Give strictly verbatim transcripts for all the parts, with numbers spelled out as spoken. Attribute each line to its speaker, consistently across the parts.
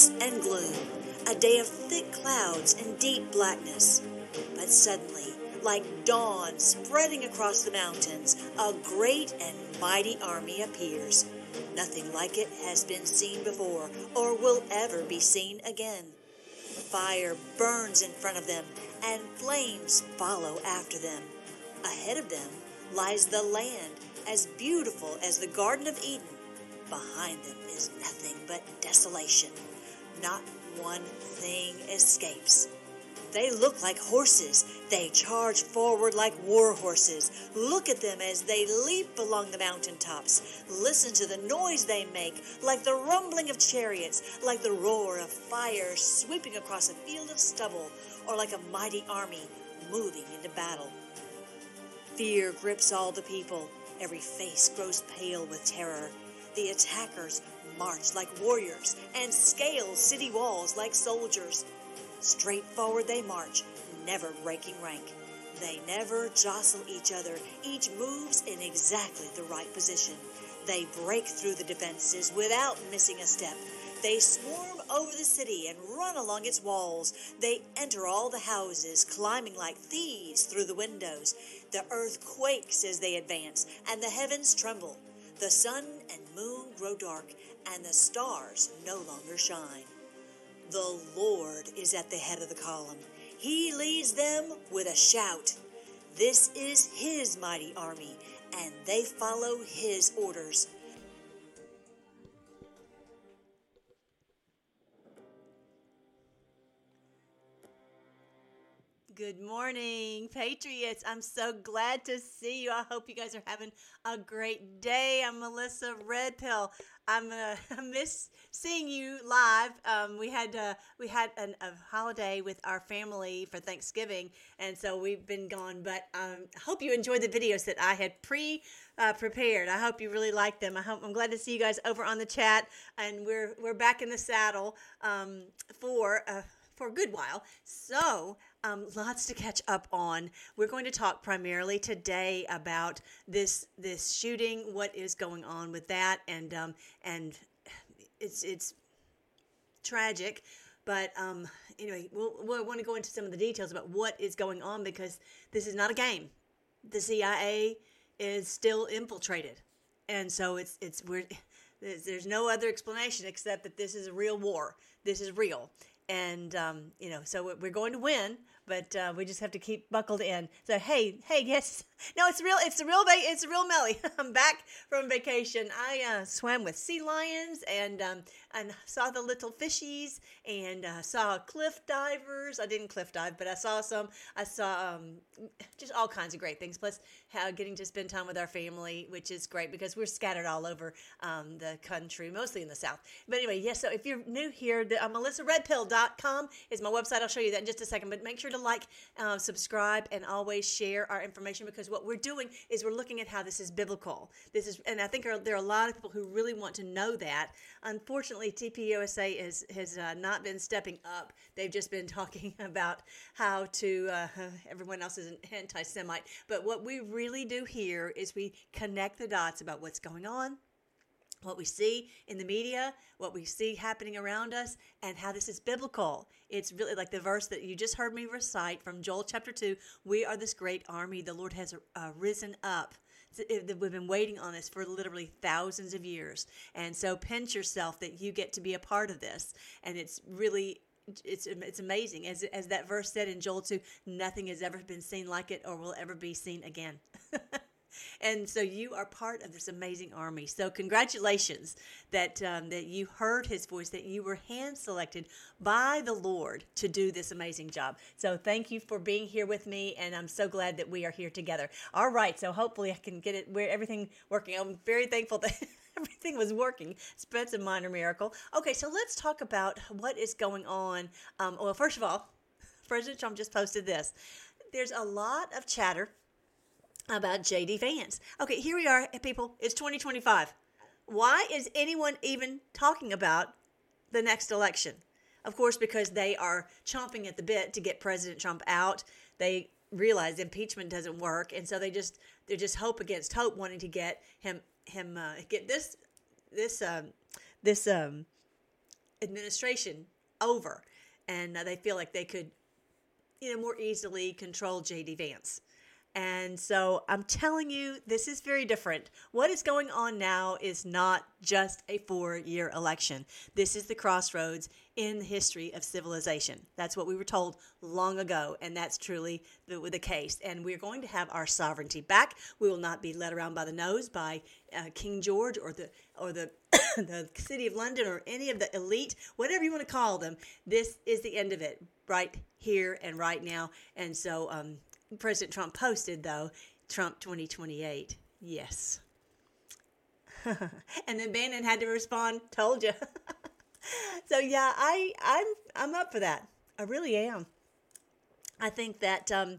Speaker 1: darkness and gloom, a day of thick clouds and deep blackness. But suddenly, like dawn spreading across the mountains, a great and mighty army appears. Nothing like it has been seen before or will ever be seen again. Fire burns in front of them, and flames follow after them. Ahead of them lies the land, as beautiful as the Garden of Eden. Behind them is nothing but desolation. Not one thing escapes. They look like horses. They charge forward like war horses. Look at them as they leap along the mountaintops. Listen to the noise they make, like the rumbling of chariots, like the roar of fire sweeping across a field of stubble, or like a mighty army moving into battle. Fear grips all the people. Every face grows pale with terror. The attackers march like warriors and scale city walls like soldiers. Straight forward they march, never breaking rank. They never jostle each other. Each moves in exactly the right position. They break through the defenses without missing a step. They swarm over the city and run along its walls. They enter all the houses, climbing like thieves through the windows. The earth quakes as they advance, and the heavens tremble. The sun and moon grow dark, and the stars no longer shine. The Lord is at the head of the column. He leads them with a shout. This is His mighty army, and they follow His orders. Good morning, Patriots. I'm so glad to see you. I hope you guys are having a great day. I'm Melissa Redpill. I'm uh, I miss seeing you live. Um, we had uh, we had an, a holiday with our family for Thanksgiving, and so we've been gone. But um, I hope you enjoyed the videos that I had pre uh, prepared. I hope you really liked them. I hope I'm glad to see you guys over on the chat, and we're we're back in the saddle um, for uh, for a good while. So. Um, lots to catch up on. We're going to talk primarily today about this this shooting, what is going on with that, and um, and it's it's tragic. But um, anyway, we'll, we'll want to go into some of the details about what is going on because this is not a game. The C I A is still infiltrated, and so it's it's we're there's, there's no other explanation except that this is a real war. This is real. And, um, you know, so we're going to win, but uh, we just have to keep buckled in. So, hey, hey, yes. No, it's real. It's a real, va- it's a real Melly. I'm back from vacation. I uh, swam with sea lions and um, and saw the little fishies and uh, saw cliff divers. I didn't cliff dive, but I saw some. I saw um, just all kinds of great things. Plus, how getting to spend time with our family, which is great because we're scattered all over um, the country, mostly in the South. But anyway, yes. So if you're new here, the, uh, Melissa Redpill dot com is my website. I'll show you that in just a second. But make sure to like, uh, subscribe, and always share our information because what we're doing is we're looking at how this is biblical. This is, and I think there are a lot of people who really want to know that. Unfortunately, T P U S A is, has uh, not been stepping up. They've just been talking about how to, uh, everyone else is an anti-Semite. But what we really do here is we connect the dots about what's going on, what we see in the media, what we see happening around us, and how this is biblical. It's really like the verse that you just heard me recite from Joel chapter two, we are this great army. The Lord has uh, risen up. We've been waiting on this for literally thousands of years. And so pinch yourself that you get to be a part of this. And it's really, it's it's amazing. As, as that verse said in Joel two, nothing has ever been seen like it or will ever be seen again. And so you are part of this amazing army. So congratulations that um, that you heard his voice, that you were hand-selected by the Lord to do this amazing job. So thank you for being here with me, and I'm so glad that we are here together. All right, so hopefully I can get it where everything working. I'm very thankful that everything was working. It's a minor miracle. Okay, so let's talk about what is going on. Um, well, first of all, President Trump just posted this. There's a lot of chatter about J D Vance. Okay, here we are, people. It's twenty twenty-five. Why is anyone even talking about the next election? Of course, because they are chomping at the bit to get President Trump out. They realize impeachment doesn't work, and so they just they're just hope against hope, wanting to get him him uh, get this this um, this um, administration over, and uh, they feel like they could, you know, more easily control J D Vance. And so I'm telling you, this is very different. What is going on now is not just a four-year election. This is the crossroads in the history of civilization. That's what we were told long ago, and that's truly the, the case. And we're going to have our sovereignty back. We will not be led around by the nose by uh, King George or the or the the City of London or any of the elite, whatever you want to call them. This is the end of it, right here and right now. And so, um, President Trump posted, though, Trump twenty twenty-eight, yes. And then Bannon had to respond, told you. So, yeah, I, I'm I'm up for that. I really am. I think that, um,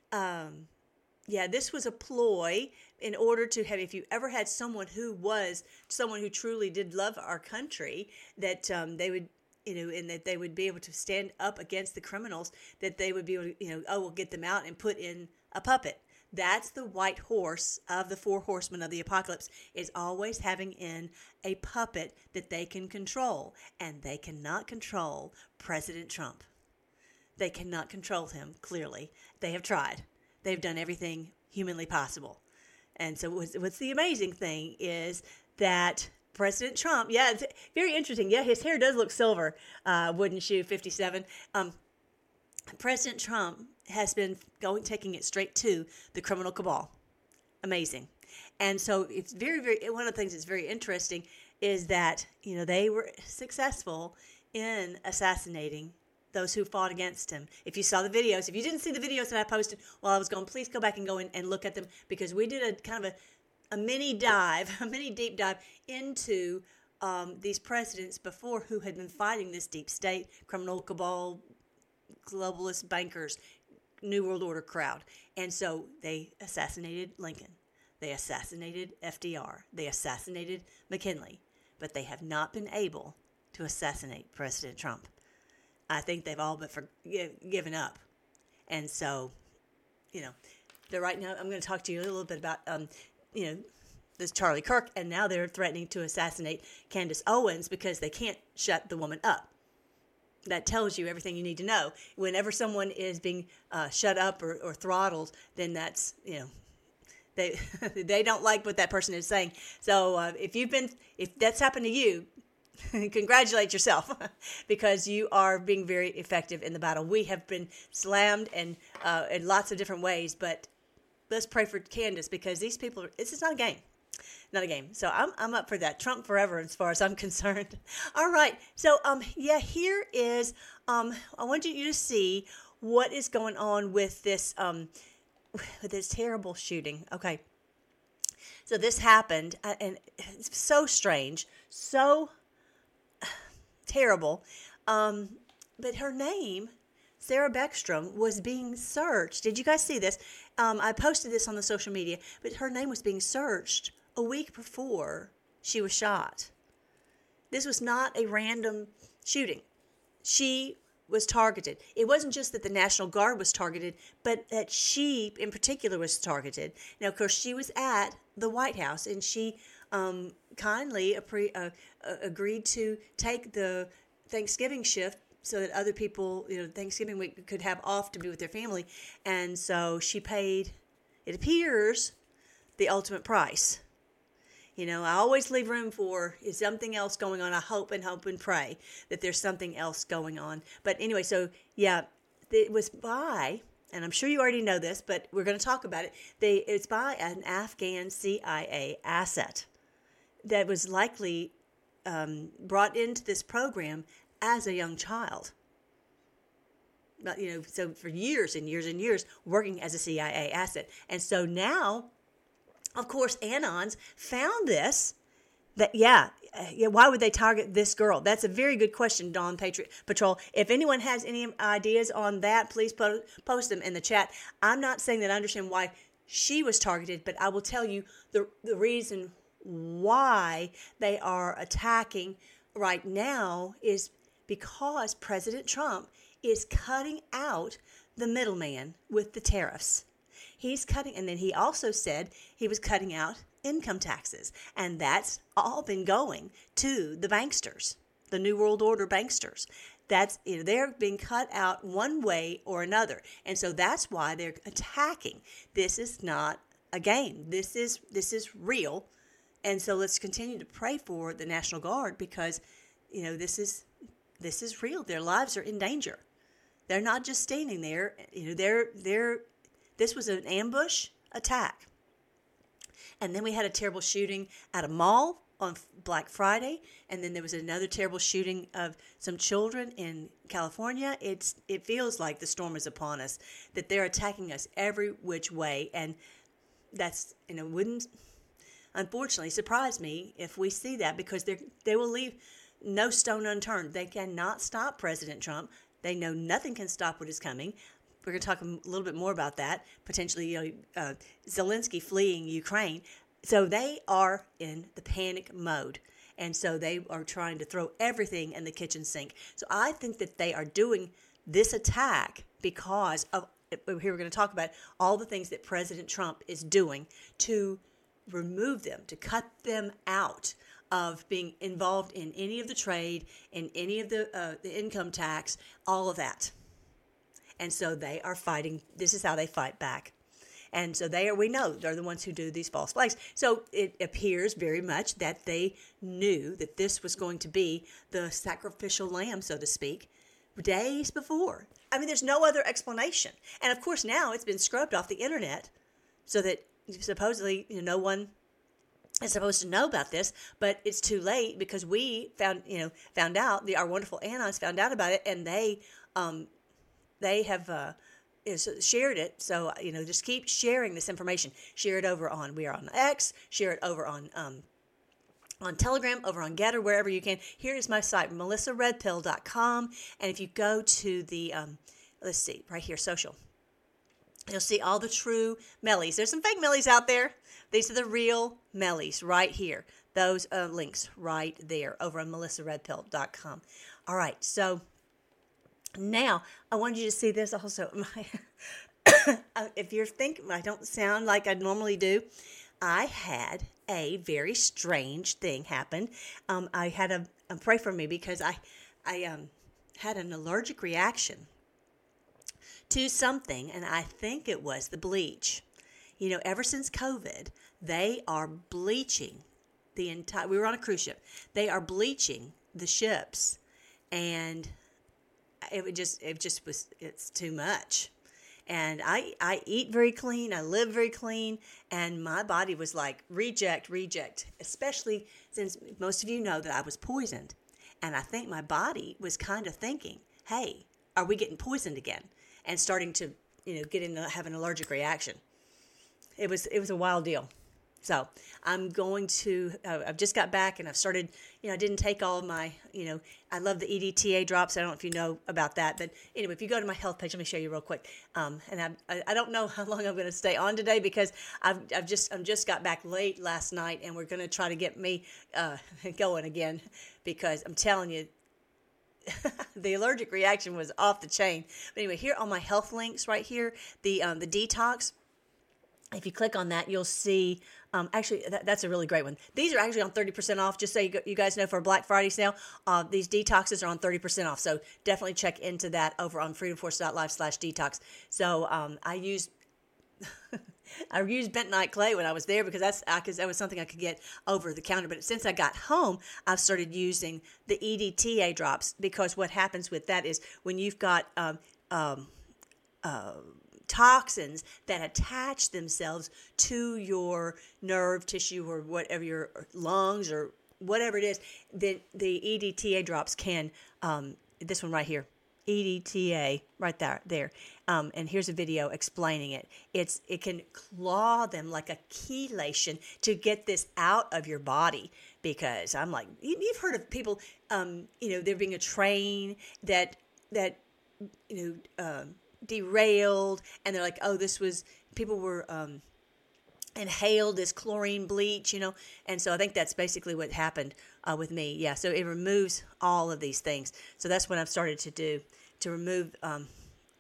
Speaker 1: um, yeah, this was a ploy in order to have, if you ever had someone who was, someone who truly did love our country, that um, they would, you know, and that they would be able to stand up against the criminals, that they would be able to, you know, oh, we'll get them out and put in a puppet. That's the white horse of the four horsemen of the apocalypse, is always having in a puppet that they can control. And they cannot control President Trump. They cannot control him, clearly. They have tried. They've done everything humanly possible. And so what's, what's the amazing thing is that President Trump, yeah, it's very interesting. Yeah, his hair does look silver, uh, wouldn't you, fifty-seven? Um, President Trump has been going, taking it straight to the criminal cabal. Amazing. And so it's very, very, one of the things that's very interesting is that, you know, they were successful in assassinating those who fought against him. If you saw the videos, if you didn't see the videos that I posted while I was going, please go back and go in and look at them, because we did a kind of a a mini dive, a mini deep dive into um, these presidents before who had been fighting this deep state, criminal cabal, globalist bankers, New World Order crowd. And so they assassinated Lincoln. They assassinated F D R. They assassinated McKinley. But they have not been able to assassinate President Trump. I think they've all but for, given up. And so, you know, they're right now, I'm going to talk to you a little bit about um, you know, this Charlie Kirk, and now they're threatening to assassinate Candace Owens because they can't shut the woman up. That tells you everything you need to know. Whenever someone is being uh, shut up or, or throttled, then that's, you know, they they don't like what that person is saying. So uh, if you've been, if that's happened to you, congratulate yourself, because you are being very effective in the battle. We have been slammed and uh, in lots of different ways, but let's pray for Candace, because these people are, this is not a game. Not a game. So I'm I'm up for that. Trump forever, as far as I'm concerned. All right. So um yeah, here is um I want you to see what is going on with this um with this terrible shooting. Okay. So this happened, uh, and it's so strange, so terrible. Um, but her name, Sarah Beckstrom, was being searched. Did you guys see this? Um, I posted this on the social media, but her name was being searched a week before she was shot. This was not a random shooting. She was targeted. It wasn't just that the National Guard was targeted, but that she in particular was targeted. Now, of course, she was at the White House, and she um, kindly appre- uh, uh, agreed to take the Thanksgiving shift so that other people, you know, Thanksgiving week could have off to be with their family. And so she paid, it appears, the ultimate price. You know, I always leave room for, is something else going on? I hope and hope and pray that there's something else going on. But anyway, so yeah, it was by, and I'm sure you already know this, but we're going to talk about it. They, it's by an Afghan C I A asset that was likely um, brought into this program as a young child. But, you know, so for years and years and years, working as a C I A asset. And so now, of course, Anons found this, that, yeah, yeah, why would they target this girl? That's a very good question, Dawn Patriot Patrol. If anyone has any ideas on that, please po- post them in the chat. I'm not saying that I understand why she was targeted, but I will tell you the the reason why they are attacking right now is because President Trump is cutting out the middleman with the tariffs. He's cutting, and then he also said he was cutting out income taxes, and that's all been going to the banksters. the New World Order banksters. That's, you know, they're being cut out one way or another. And so that's why they're attacking. This is not a game. This is this is real. And so let's continue to pray for the National Guard because, you know, this is this is real. Their lives are in danger. They're not just standing there. You know, they're they're this was an ambush attack. And then we had a terrible shooting at a mall on Black Friday, and then there was another terrible shooting of some children in California. It's it feels like the storm is upon us, that they're attacking us every which way, and that's, you know, wouldn't unfortunately surprise me if we see that, because they they will leave no stone unturned. They cannot stop President Trump. They know nothing can stop what is coming. We're going to talk a little bit more about that, potentially, you know, uh, Zelensky fleeing Ukraine. So they are in the panic mode, and so they are trying to throw everything in the kitchen sink. So I think that they are doing this attack because of, here we're going to talk about all the things that President Trump is doing to remove them, to cut them out of being involved in any of the trade, in any of the, uh, the income tax, all of that. And so they are fighting. This is how they fight back. And so they are, we know they're the ones who do these false flags. So it appears very much that they knew that this was going to be the sacrificial lamb, so to speak, days before. I mean, there's no other explanation. And of course, now it's been scrubbed off the internet so that supposedly, you know, no one is supposed to know about this, but it's too late because we found, you know, found out, the, our wonderful Anons found out about it, and they, um, they have, uh, is shared it. So, you know, just keep sharing this information. Share it over on, we are on X, share it over on um, on Telegram, over on Getter, wherever you can. Here is my site, melissa red pill dot com. And if you go to the, um, let's see, right here, social, you'll see all the true Mellies. There's some fake Mellies out there. These are the real Mellies right here. Those uh, links right there over on melissa red pill dot com. All right, so now, I wanted you to see this also. My, if you're thinking, I don't sound like I normally do. I had a very strange thing happen. Um, I had a, a pray for me because I, I um, had an allergic reaction to something, and I think it was the bleach. You know, ever since COVID, they are bleaching the entire. We were on a cruise ship. They are bleaching the ships, and it would just, it just was, it's too much. And I, I eat very clean. I live very clean. And my body was like, reject, reject, especially since most of you know that I was poisoned. And I think my body was kind of thinking, hey, are we getting poisoned again? And starting to, you know, get into, have an allergic reaction. It was, it was a wild deal. So I'm going to, uh, I've just got back and I've started, you know, I didn't take all of my, you know, I love the E D T A drops. I don't know if you know about that, but anyway, if you go to my health page, let me show you real quick. Um, and I, I don't know how long I'm going to stay on today because I've, I've just, I'm just got back late last night, and we're going to try to get me uh, going again, because I'm telling you, the allergic reaction was off the chain. But anyway, here on my health links right here, the, um, the detox. If you click on that, you'll see, um, actually, that, that's a really great one. These are actually on thirty percent off, just so you, you guys know, for Black Friday sale. Uh, these detoxes are on thirty percent off, so definitely check into that over on freedom force dot life slash detox. So um, I used I used bentonite clay when I was there because that's because that was something I could get over the counter. But since I got home, I've started using the E D T A drops, because what happens with that is when you've got um, um, uh, toxins that attach themselves to your nerve tissue or whatever, your lungs or whatever it is, then the E D T A drops can, um, this one right here, E D T A right there, there. Um, and here's a video explaining it. It's it can claw them like a chelation to get this out of your body. Because I'm like, you, you've heard of people, um, you know, there being a train that that you know. Um, derailed, and they're like, oh, this was, people were um, inhaled this chlorine bleach, you know, and so I think that's basically what happened uh, with me. Yeah, so it removes all of these things. So that's what I've started to do, to remove um,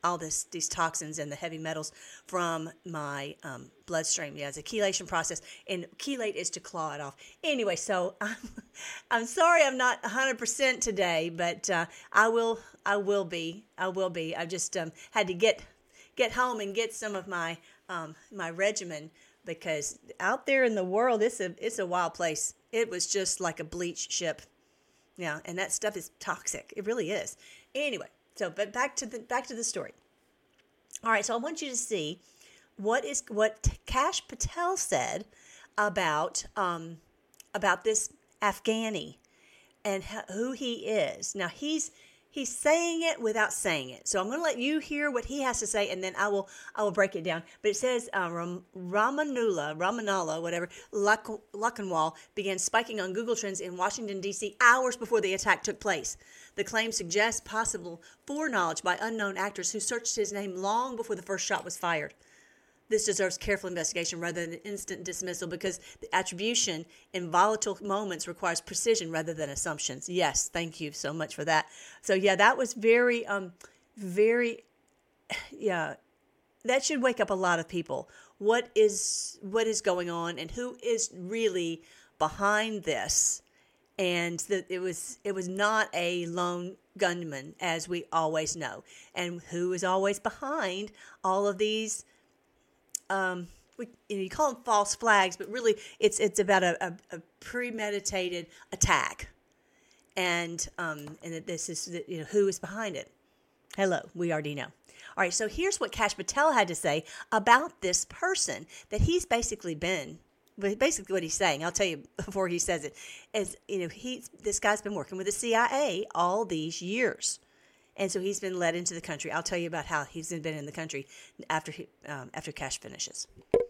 Speaker 1: all this these toxins and the heavy metals from my um, bloodstream. Yeah, it's a chelation process, and chelate is to claw it off. Anyway, so I'm, I'm sorry I'm not one hundred percent today, but uh, I will I will be I will be. I just um, had to get get home and get some of my um, my regimen, because out there in the world, it's a it's a wild place. It was just like a bleach ship. Yeah, and that stuff is toxic. It really is. Anyway, so but back to the back to the story. All right, so I want you to see what is what Kash Patel said about um, about this Afghani and how, who he is. Now he's he's saying it without saying it. So I'm going to let you hear what he has to say, and then I will I will break it down. But it says uh, Ram, Ramanullah, Ramanullah, whatever, Lak, Lakhanwal began spiking on Google Trends in Washington, D C hours before the attack took place. The claim suggests possible foreknowledge by unknown actors who searched his name long before the first shot was fired. This deserves careful investigation rather than instant dismissal, because the attribution in volatile moments requires precision rather than assumptions. Yes, thank you so much for that. So yeah, that was very, um, very, yeah, that should wake up a lot of people. What is what is going on, and who is really behind this? And that it was it was not a lone gunman, as we always know, and who is always behind all of these. Um, we, you know, you call them false flags, but really it's it's about a, a, a premeditated attack, and um, and that this is, you know, who is behind it. Hello, we already know. All right, so here's what Kash Patel had to say about this person that he's basically been. Basically, what he's saying, I'll tell you before he says it, is, you know, he's this guy's been working with the C I A all these years. And so he's been led into the country. I'll tell you about how he's been in the country after he, um, after Kash finishes.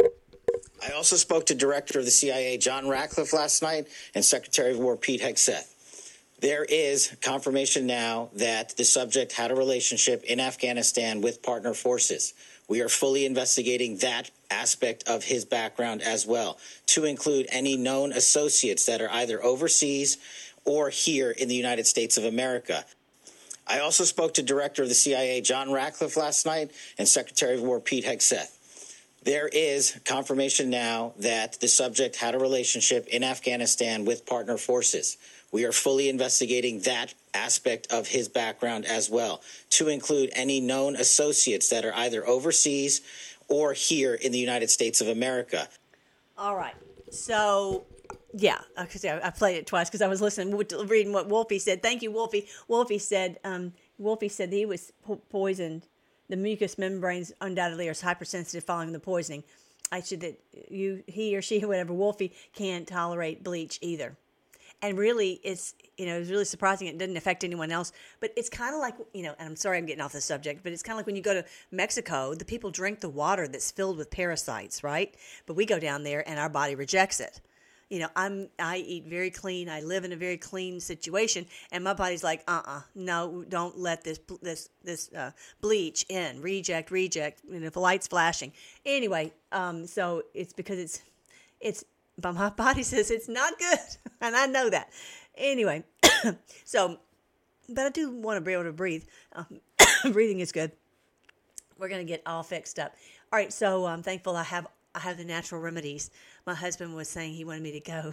Speaker 2: I also spoke to Director of the C I A, John Ratcliffe, last night, and Secretary of War, Pete Hegseth. There is confirmation now that the subject had a relationship in Afghanistan with partner forces. We are fully investigating that aspect of his background as well, to include any known associates that are either overseas or here in the United States of America. I also spoke to Director of the C I A, John Ratcliffe, last night, and Secretary of War, Pete Hegseth. There is confirmation now that the subject had a relationship in Afghanistan with partner forces. We are fully investigating that aspect of his background as well, to include any known associates that are either overseas or here in the United States of America.
Speaker 1: All right. So, yeah, I played it twice because I was listening, reading what Wolfie said. Thank you, Wolfie. Wolfie said, um, Wolfie said he was po- poisoned. The mucous membranes undoubtedly are hypersensitive following the poisoning. I should that you, he or she, whatever, Wolfie can't tolerate bleach either. And really, it's, you know, it's really surprising it didn't affect anyone else. But it's kind of like, you know, and I'm sorry I'm getting off the subject, but it's kind of like when you go to Mexico, the people drink the water that's filled with parasites, right? But we go down there and our body rejects it. You know, I'm I eat very clean. I live in a very clean situation, and my body's like, uh-uh, no, don't let this this this uh, bleach in. Reject, reject. You know, if the light's flashing. Anyway, um, so it's because it's it's. But my body says it's not good, and I know that. Anyway, so, but I do want to be able to breathe. Um, breathing is good. We're going to get all fixed up. All right, so I'm thankful I have I have the natural remedies. My husband was saying he wanted me to go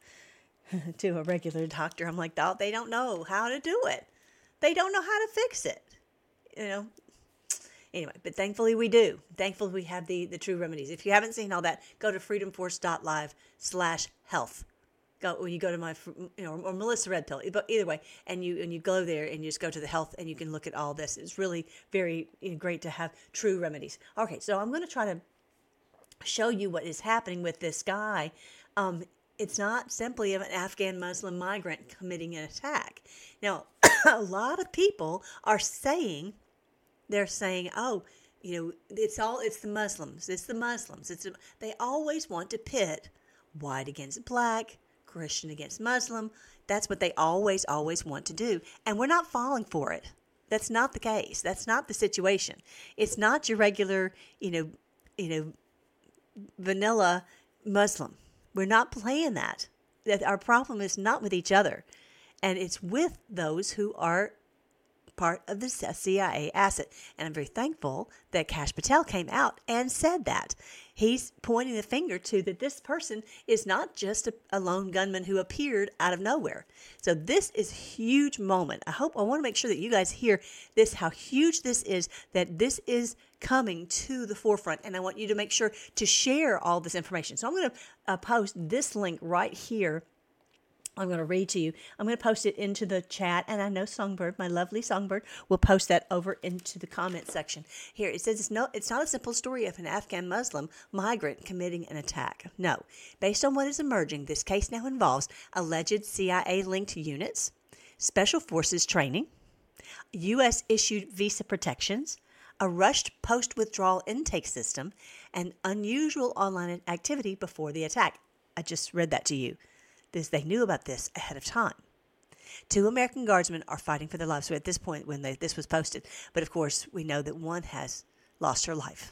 Speaker 1: to a regular doctor. I'm like, oh, they don't know how to do it. They don't know how to fix it. You know. Anyway, but thankfully we do. Thankfully we have the, the true remedies. If you haven't seen all that, go to freedomforce.live slash health. Go when you go to my, you know, or Melissa Red Pill. But either way, and you and you go there and you just go to the health and you can look at all this. It's really very, you know, great to have true remedies. Okay, so I'm going to try to show you what is happening with this guy. Um, it's not simply an Afghan Muslim migrant committing an attack. Now, a lot of people are saying. They're saying, oh, you know, it's all, it's the Muslims. It's the Muslims. It's the, they always want to pit white against black, Christian against Muslim. That's what they always, always want to do. And we're not falling for it. That's not the case. That's not the situation. It's not your regular, you know, you know, vanilla Muslim. We're not playing that. That our problem is not with each other. And it's with those who are part of the C I A asset. And I'm very thankful that Kash Patel came out and said that. He's pointing the finger to that this person is not just a, a lone gunman who appeared out of nowhere. So this is a huge moment. I hope, I want to make sure that you guys hear this, how huge this is, that this is coming to the forefront. And I want you to make sure to share all this information. So I'm going to uh, post this link right here. I'm going to read to you. I'm going to post it into the chat, and I know Songbird, my lovely Songbird, will post that over into the comment section. Here, it says it's, no, it's not a simple story of an Afghan Muslim migrant committing an attack. No. Based on what is emerging, this case now involves alleged C I A-linked units, special forces training, U S-issued visa protections, a rushed post-withdrawal intake system, and unusual online activity before the attack. I just read that to you. This, they knew about this ahead of time. Two American guardsmen are fighting for their lives. So at this point when they, this was posted, but of course we know that one has lost her life.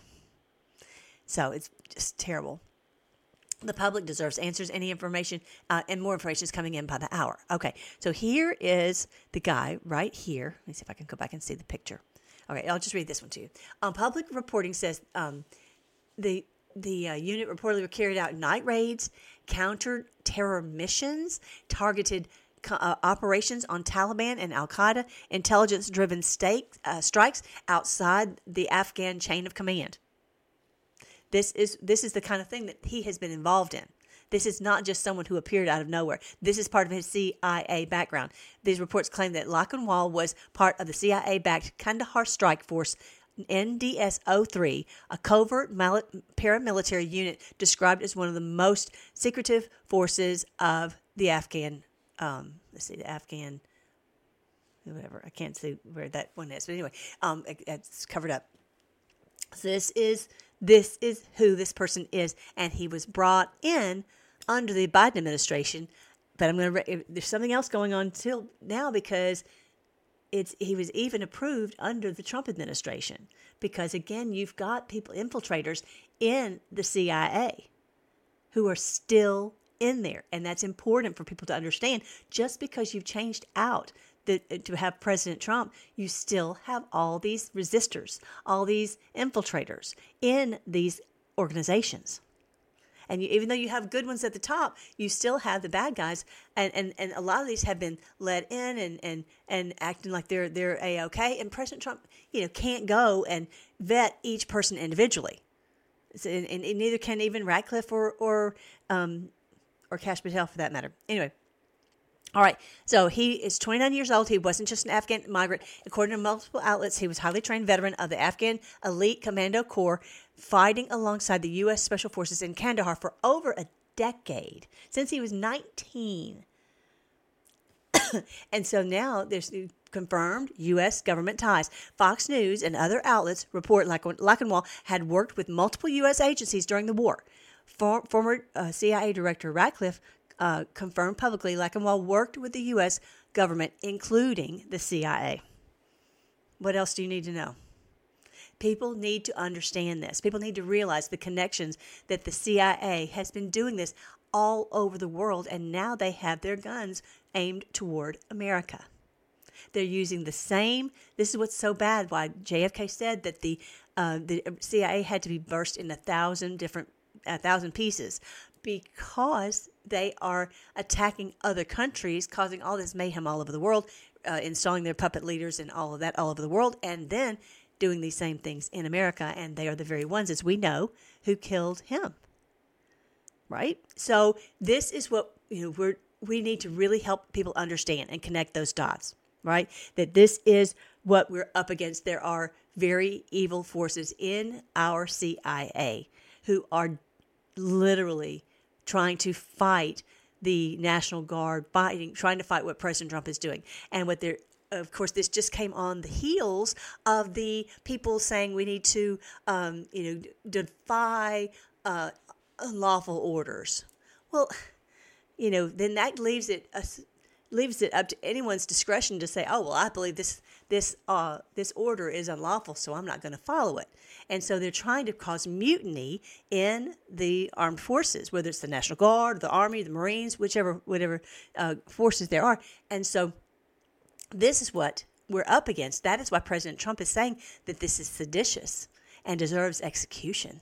Speaker 1: So it's just terrible. The public deserves answers. Any information uh, and more information is coming in by the hour. Okay, so here is the guy right here. Let me see if I can go back and see the picture. Okay, I'll just read this one to you. Um, public reporting says um, the the uh, unit reportedly carried out night raids, counter-terror missions, targeted uh, operations on Taliban and Al-Qaeda, intelligence-driven stake, uh, strikes outside the Afghan chain of command. This is this is the kind of thing that he has been involved in. This is not just someone who appeared out of nowhere. This is part of his C I A background. These reports claim that Lakhanwal was part of the C I A-backed Kandahar Strike Force N D S oh three, a covert paramilitary unit described as one of the most secretive forces of the Afghan, um, let's see, the Afghan, whatever, I can't see where that one is, but anyway, um, it, it's covered up. So this is, this is who this person is, and he was brought in under the Biden administration, but I'm going to, there's something else going on till now because It's, he was even approved under the Trump administration because, again, you've got people, infiltrators in the C I A who are still in there. And that's important for people to understand. Just because you've changed out the, to have President Trump, you still have all these resistors, all these infiltrators in these organizations. And you, even though you have good ones at the top, you still have the bad guys. And, and, and a lot of these have been let in and, and, and acting like they're they're A-okay. And President Trump, you know, can't go and vet each person individually. So, and, and neither can even Ratcliffe or or um, or Kash Patel for that matter. Anyway. All right, so he is twenty-nine years old. He wasn't just an Afghan migrant. According to multiple outlets, he was a highly trained veteran of the Afghan Elite Commando Corps, fighting alongside the U S Special Forces in Kandahar for over a decade, since he was nineteen. And so now there's confirmed U S government ties. Fox News and other outlets report Lakhanwal had worked with multiple U S agencies during the war. For, former uh, C I A Director Ratcliffe Uh, confirmed publicly Lakhanwal worked with the U S government, including the C I A. What else do you need to know? People need to understand this. People need to realize the connections that the C I A has been doing this all over the world, and now they have their guns aimed toward America. They're using the same, this is what's so bad, why J F K said that the, uh, the C I A had to be burst in a thousand different, a thousand pieces, because they are attacking other countries, causing all this mayhem all over the world, uh, installing their puppet leaders and all of that all over the world, and then doing these same things in America. And they are the very ones, as we know, who killed him. Right? So this is what, you know, we're, we need to really help people understand and connect those dots, right? That this is what we're up against. There are very evil forces in our C I A who are literally trying to fight the National Guard, fighting, trying to fight what President Trump is doing. And what they're, of course, this just came on the heels of the people saying we need to, um, you know, defy uh, unlawful orders. Well, you know, then that leaves it uh, leaves it up to anyone's discretion to say, oh, well, I believe this this uh, this order is unlawful, so I'm not going to follow it. And so they're trying to cause mutiny in the armed forces, whether it's the National Guard, the Army, the Marines, whichever whatever uh, forces there are. And so this is what we're up against. That is why President Trump is saying that this is seditious and deserves execution.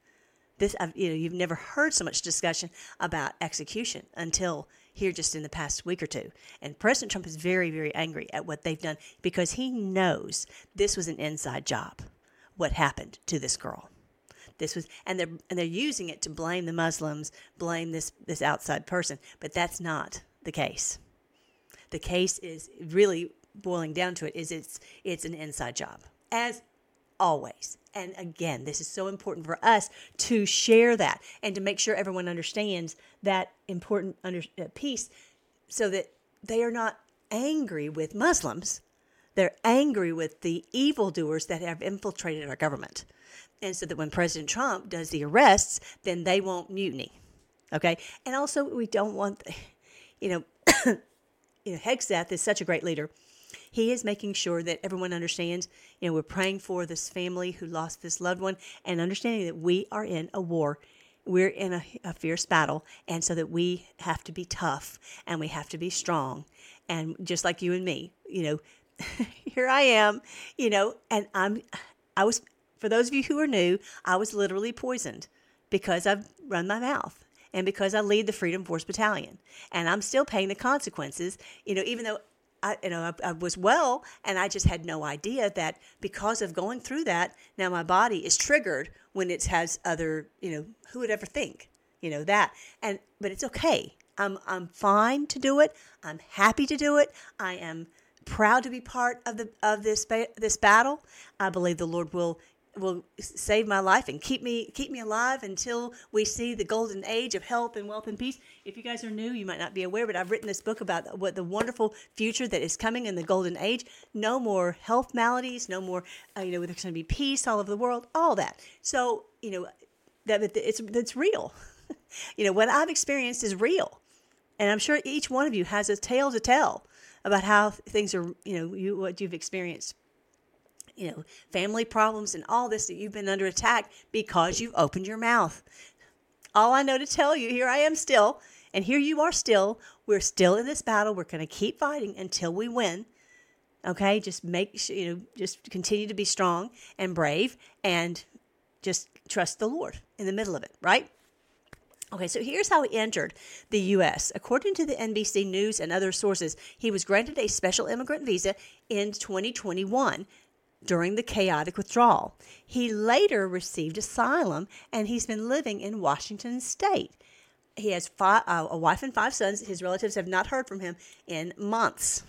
Speaker 1: This, you know, you've never heard so much discussion about execution until here just in the past week or two. And President Trump is very, very angry at what they've done because he knows this was an inside job, what happened to this girl. This was, and they're and they're using it to blame the Muslims, blame this this outside person, but that's not the case. The case is really boiling down to it is it's it's an inside job, as always. And again, this is so important for us to share that and to make sure everyone understands that important under, uh, piece so that they are not angry with Muslims. They're angry with the evildoers that have infiltrated our government. And so that when President Trump does the arrests, then they won't mutiny. Okay? And also, we don't want, the, you know, you know, Hegseth is such a great leader. He is making sure that everyone understands, you know, we're praying for this family who lost this loved one and understanding that we are in a war. We're in a, a fierce battle. And so that we have to be tough and we have to be strong. And just like you and me, you know, here I am, you know, and I'm, I was, for those of you who are new, I was literally poisoned because I've run my mouth and because I lead the Freedom Force Battalion. And I'm still paying the consequences, you know, even though I, you know, I, I was well, and I just had no idea that because of going through that, now my body is triggered when it has other, you know, who would ever think, you know, that. And but it's okay. I'm I'm fine to do it. I'm happy to do it. I am proud to be part of the of this this battle. I believe the Lord will will save my life and keep me keep me alive until we see the golden age of health and wealth and peace. If you guys are new, you might not be aware, but I've written this book about what the wonderful future that is coming in the golden age. No more health maladies, no more, uh, you know, there's going to be peace all over the world, all that. So, you know, that it's it's real. You know, what I've experienced is real. And I'm sure each one of you has a tale to tell about how things are, you know, you what you've experienced. You know, family problems and all this that you've been under attack because you've opened your mouth. All I know to tell you, here I am still, and here you are still. We're still in this battle. We're going to keep fighting until we win. Okay, just make you know, just continue to be strong and brave, and just trust the Lord in the middle of it. Right? Okay, so here's how he entered the U S. According to the N B C News and other sources, he was granted a special immigrant visa in twenty twenty-one. During the chaotic withdrawal. He later received asylum, and he's been living in Washington State. He has five, uh, a wife and five sons. His relatives have not heard from him in months.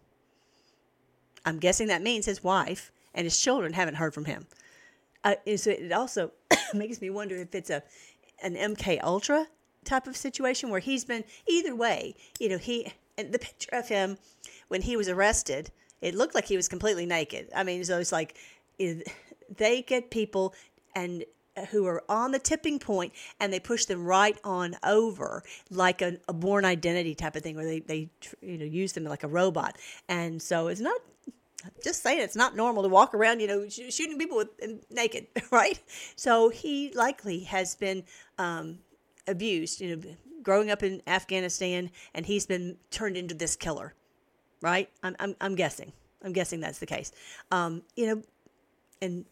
Speaker 1: I'm guessing that means his wife and his children haven't heard from him. Uh, so it also makes me wonder if it's a an M K Ultra type of situation where he's been, either way, you know, he, and the picture of him when he was arrested, it looked like he was completely naked. I mean, so it's like they get people and who are on the tipping point and they push them right on over like a, a Born Identity type of thing where they, they you know, use them like a robot. And so it's not, just saying it's not normal to walk around, you know, sh- shooting people with, naked, right? So he likely has been um, abused, you know, growing up in Afghanistan, and he's been turned into this killer. Right? I'm, I'm I'm guessing. I'm guessing that's the case. Um, you know, and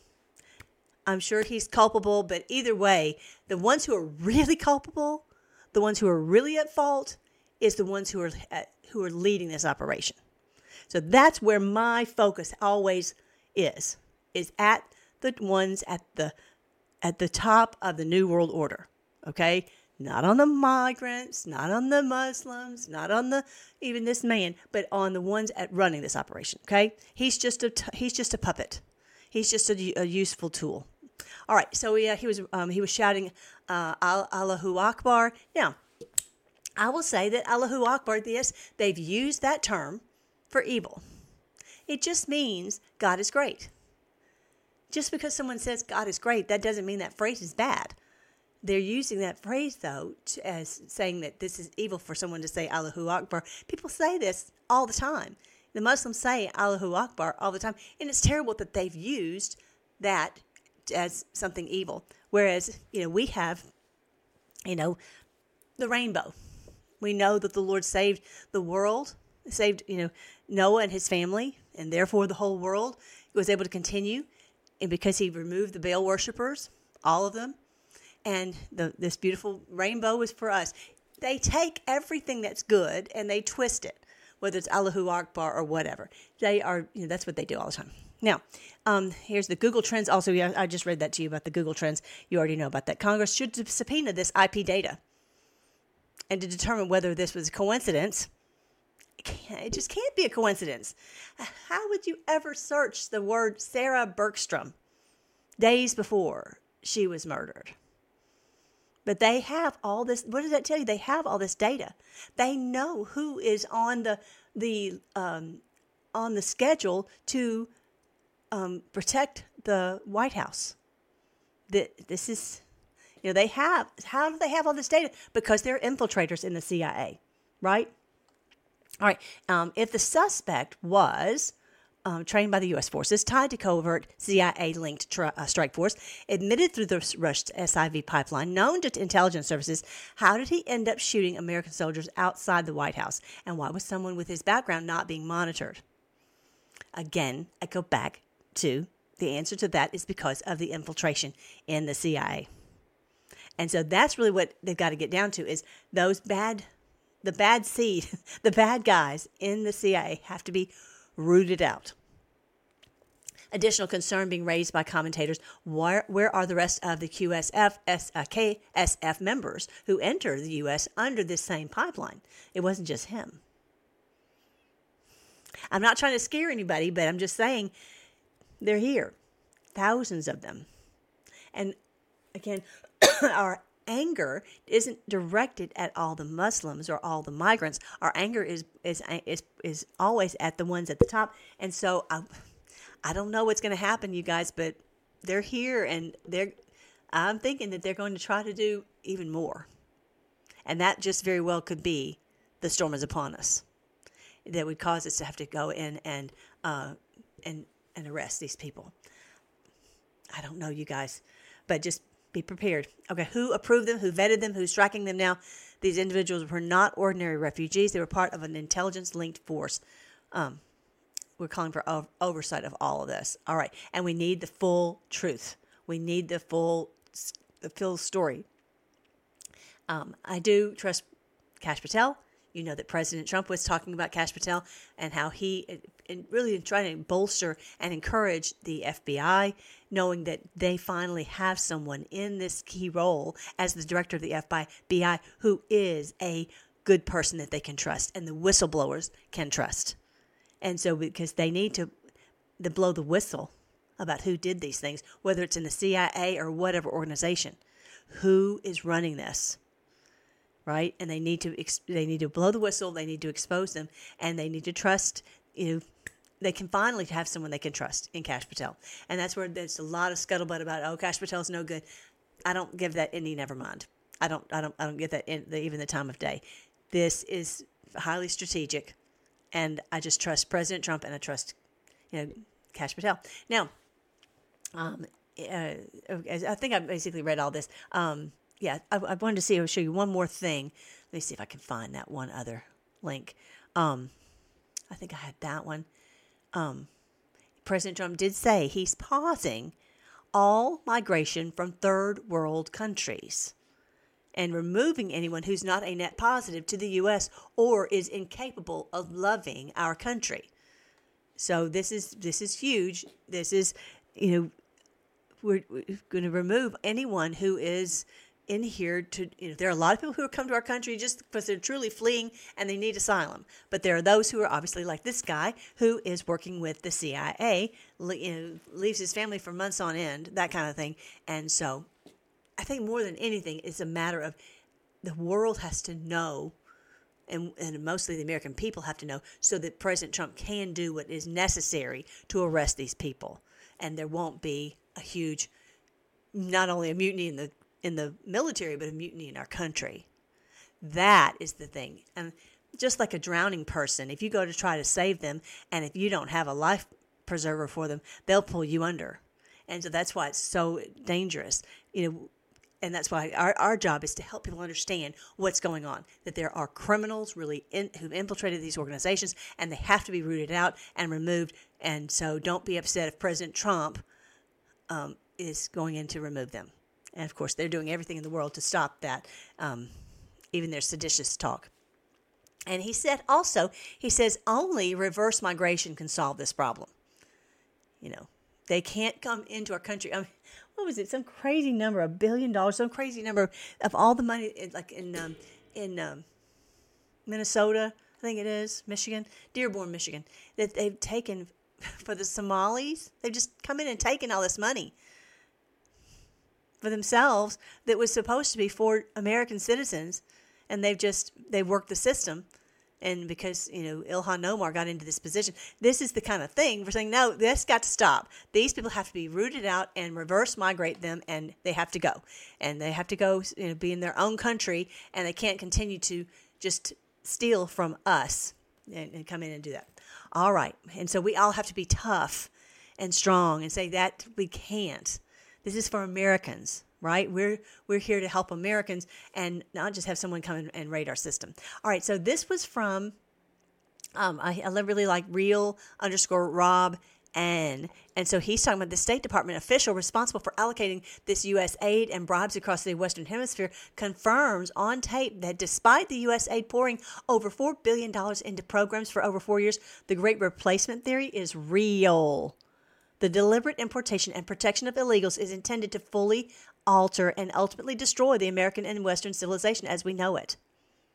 Speaker 1: I'm sure he's culpable, but either way, the ones who are really culpable, the ones who are really at fault, is the ones who are at, who are leading this operation. So that's where my focus always is, is at the ones at the at the top of the New World Order. Okay? Not on the migrants, not on the Muslims, not on the even this man, but on the ones at running this operation. Okay, he's just a t- he's just a puppet. He's just a, a useful tool. All right, so yeah, he was um, he was shouting uh, Allahu Akbar. Now, I will say that Allahu Akbar. Yes, they've used that term for evil. It just means God is great. Just because someone says God is great, that doesn't mean that phrase is bad. They're using that phrase, though, to, as saying that this is evil for someone to say Allahu Akbar. People say this all the time. The Muslims say Allahu Akbar all the time. And it's terrible that they've used that as something evil. Whereas, you know, we have, you know, the rainbow. We know that the Lord saved the world, saved, you know, Noah and his family and therefore the whole world was able to continue, and because he removed the Baal worshipers, all of them, and the, this beautiful rainbow was for us. They take everything that's good and they twist it, whether it's Allahu Akbar or whatever. They are, you know, that's what they do all the time. Now, um, here's the Google Trends. Also, yeah, I just read that to you about the Google Trends. You already know about that. Congress should subpoena this I P data, and to determine whether this was a coincidence. It, can't, it just can't be a coincidence. How would you ever search the word Sarah Bergstrom days before she was murdered? But they have all this. What does that tell you? They have all this data. They know who is on the the um, on the schedule to um, protect the White House. That this is, you know, they have. How do they have all this data? Because they're infiltrators in the C I A, right? All right. Um, if the suspect was Um, trained by the U S forces, tied to covert C I A-linked tri- uh, strike force, admitted through the rushed S I V pipeline, known to intelligence services, how did he end up shooting American soldiers outside the White House? And why was someone with his background not being monitored? Again, I go back to the answer to that is because of the infiltration in the C I A. And so that's really what they've got to get down to is those bad, the bad seed, the bad guys in the C I A have to be rooted out. Additional concern being raised by commentators, where, where are the rest of the Q S F, S, uh, K S F members who entered the U S under this same pipeline? It wasn't just him. I'm not trying to scare anybody, but I'm just saying they're here. Thousands of them. And again, our anger isn't directed at all the Muslims or all the migrants. Our anger is is is is always at the ones at the top. And so I, I don't know what's going to happen, you guys, but they're here, and they're. I'm thinking that they're going to try to do even more, and that just very well could be the storm is upon us. That would cause us to have to go in and uh, and and arrest these people. I don't know, you guys, but just. Be prepared. Okay, who approved them? Who vetted them? Who's tracking them now? These individuals were not ordinary refugees. They were part of an intelligence-linked force. Um, we're calling for ov- oversight of all of this. All right, and we need the full truth. We need the full, the full story. Um, I do trust Kash Patel. You know that President Trump was talking about Kash Patel and how he and really trying to bolster and encourage the F B I, knowing that they finally have someone in this key role as the director of the F B I who is a good person that they can trust and the whistleblowers can trust. And so because they need to, to blow the whistle about who did these things, whether it's in the C I A or whatever organization, who is running this. Right, and they need to they need to blow the whistle. They need to expose them, and they need to trust. You know, they can finally have someone they can trust in Kash Patel, and that's where there's a lot of scuttlebutt about. Oh, Kash Patel's no good. I don't give that any. Never mind. I don't. I don't. I don't get that in the, even the time of day. This is highly strategic, and I just trust President Trump, and I trust, you know, Kash Patel. Now, um, uh, I think I basically read all this. Um. Yeah, I, I wanted to see, I'll show you one more thing. Let me see if I can find that one other link. Um, I think I had that one. Um, President Trump did say he's pausing all migration from third world countries and removing anyone who's not a net positive to the U S or is incapable of loving our country. So this is this is huge. This is, you know, we're, we're going to remove anyone who is in here to, you know, there are a lot of people who come to our country just because they're truly fleeing and they need asylum. But there are those who are obviously like this guy who is working with the C I A, you know, leaves his family for months on end, that kind of thing. And so I think more than anything, it's a matter of the world has to know, and, and mostly the American people have to know, so that President Trump can do what is necessary to arrest these people. And there won't be a huge, not only a mutiny in the in the military, but a mutiny in our country. That is the thing. And just like a drowning person, if you go to try to save them, and if you don't have a life preserver for them, they'll pull you under. And so that's why it's so dangerous. You know, and that's why our, our job is to help people understand what's going on, that there are criminals really in, who've infiltrated these organizations, and they have to be rooted out and removed. And so don't be upset if President Trump um, is going in to remove them. And, of course, they're doing everything in the world to stop that, um, even their seditious talk. And he said also, he says only reverse migration can solve this problem. You know, they can't come into our country. I mean, what was it? Some crazy number, a billion dollars, some crazy number of all the money, in, like in um, in um, Minnesota, I think it is, Michigan, Dearborn, Michigan, that they've taken for the Somalis. They've just come in and taken all this money for themselves that was supposed to be for American citizens, and they've just, they worked the system. And because, you know, Ilhan Omar got into this position, this is the kind of thing we're saying, no, this got to stop. These people have to be rooted out and reverse migrate them, and they have to go. And they have to go, you know, be in their own country, and they can't continue to just steal from us and, and come in and do that. All right. And so we all have to be tough and strong and say that we can't. This is for Americans. Right? We're we're here to help Americans and not just have someone come in and raid our system. All right, so this was from, um, I, I really like real underscore Rob N. And so he's talking about the State Department official responsible for allocating this U S aid and bribes across the Western Hemisphere confirms on tape that despite the U S aid pouring over four billion dollars into programs for over four years, the Great Replacement theory is real. The deliberate importation and protection of illegals is intended to fully alter and ultimately destroy the American and Western civilization as we know it.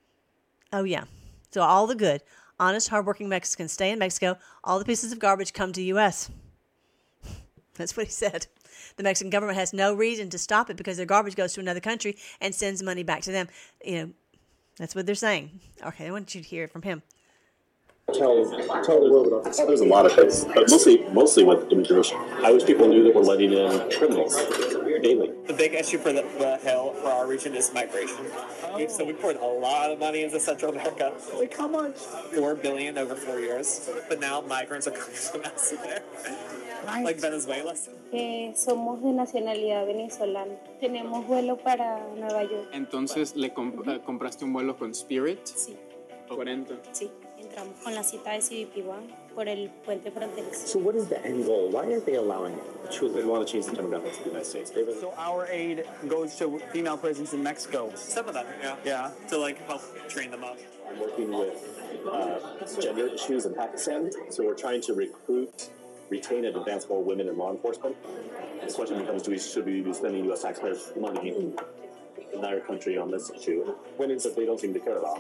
Speaker 1: Oh, yeah. So all the good, honest, hardworking Mexicans stay in Mexico. All the pieces of garbage come to the U S That's what he said. The Mexican government has no reason to stop it because their garbage goes to another country and sends money back to them. You know, that's what they're saying. Okay, I want you to hear it from him.
Speaker 3: Tell, tell the world about this. There's a lot of things, but mostly, mostly with immigration. I wish people knew that we're letting in criminals daily.
Speaker 4: The big issue for the, the Hill, for our region, is migration. Oh. So we poured a lot of money into Central America.
Speaker 3: Like how much?
Speaker 4: Four billion over four years. But now migrants are coming from us there,
Speaker 3: right.
Speaker 4: Like Venezuela.
Speaker 5: Eh, somos de nacionalidad venezolana. Tenemos vuelo para Nueva York.
Speaker 6: Entonces, ¿le comp uh, compraste un vuelo con Spirit?
Speaker 5: Sí.
Speaker 6: cuarenta.
Speaker 5: Sí. Entramos con la cita de C B P One por el puente fronterizo.
Speaker 3: So what is the end goal? Why are they allowing it? Truly, they want to change the demographics of the United States. Been...
Speaker 7: So our aid goes to female prisons in Mexico.
Speaker 4: Some of them, yeah.
Speaker 7: Yeah.
Speaker 4: To like help train them up.
Speaker 3: I'm working with uh, gender issues in Pakistan, so we're trying to recruit, retain, and advance more women in law enforcement. The question becomes: Do we should we be spending U S taxpayers' money in our country on this issue? Women that they don't seem to care about.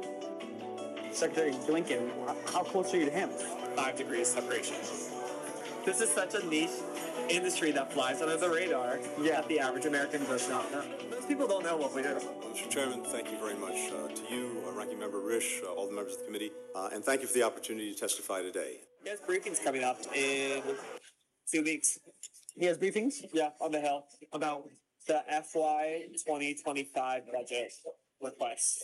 Speaker 7: Secretary Blinken, how close are you to him?
Speaker 4: Five degrees separation. This is such a niche industry that flies under the radar yeah. that the average American does not know. Most people don't know what we do.
Speaker 8: Mister Chairman, thank you very much uh, to you, uh, Ranking Member Risch, uh, all the members of the committee, uh, and thank you for the opportunity to testify today.
Speaker 4: He has briefings coming up in two weeks.
Speaker 7: He has briefings?
Speaker 4: Yeah, on the Hill, about the F Y twenty twenty-five budget request.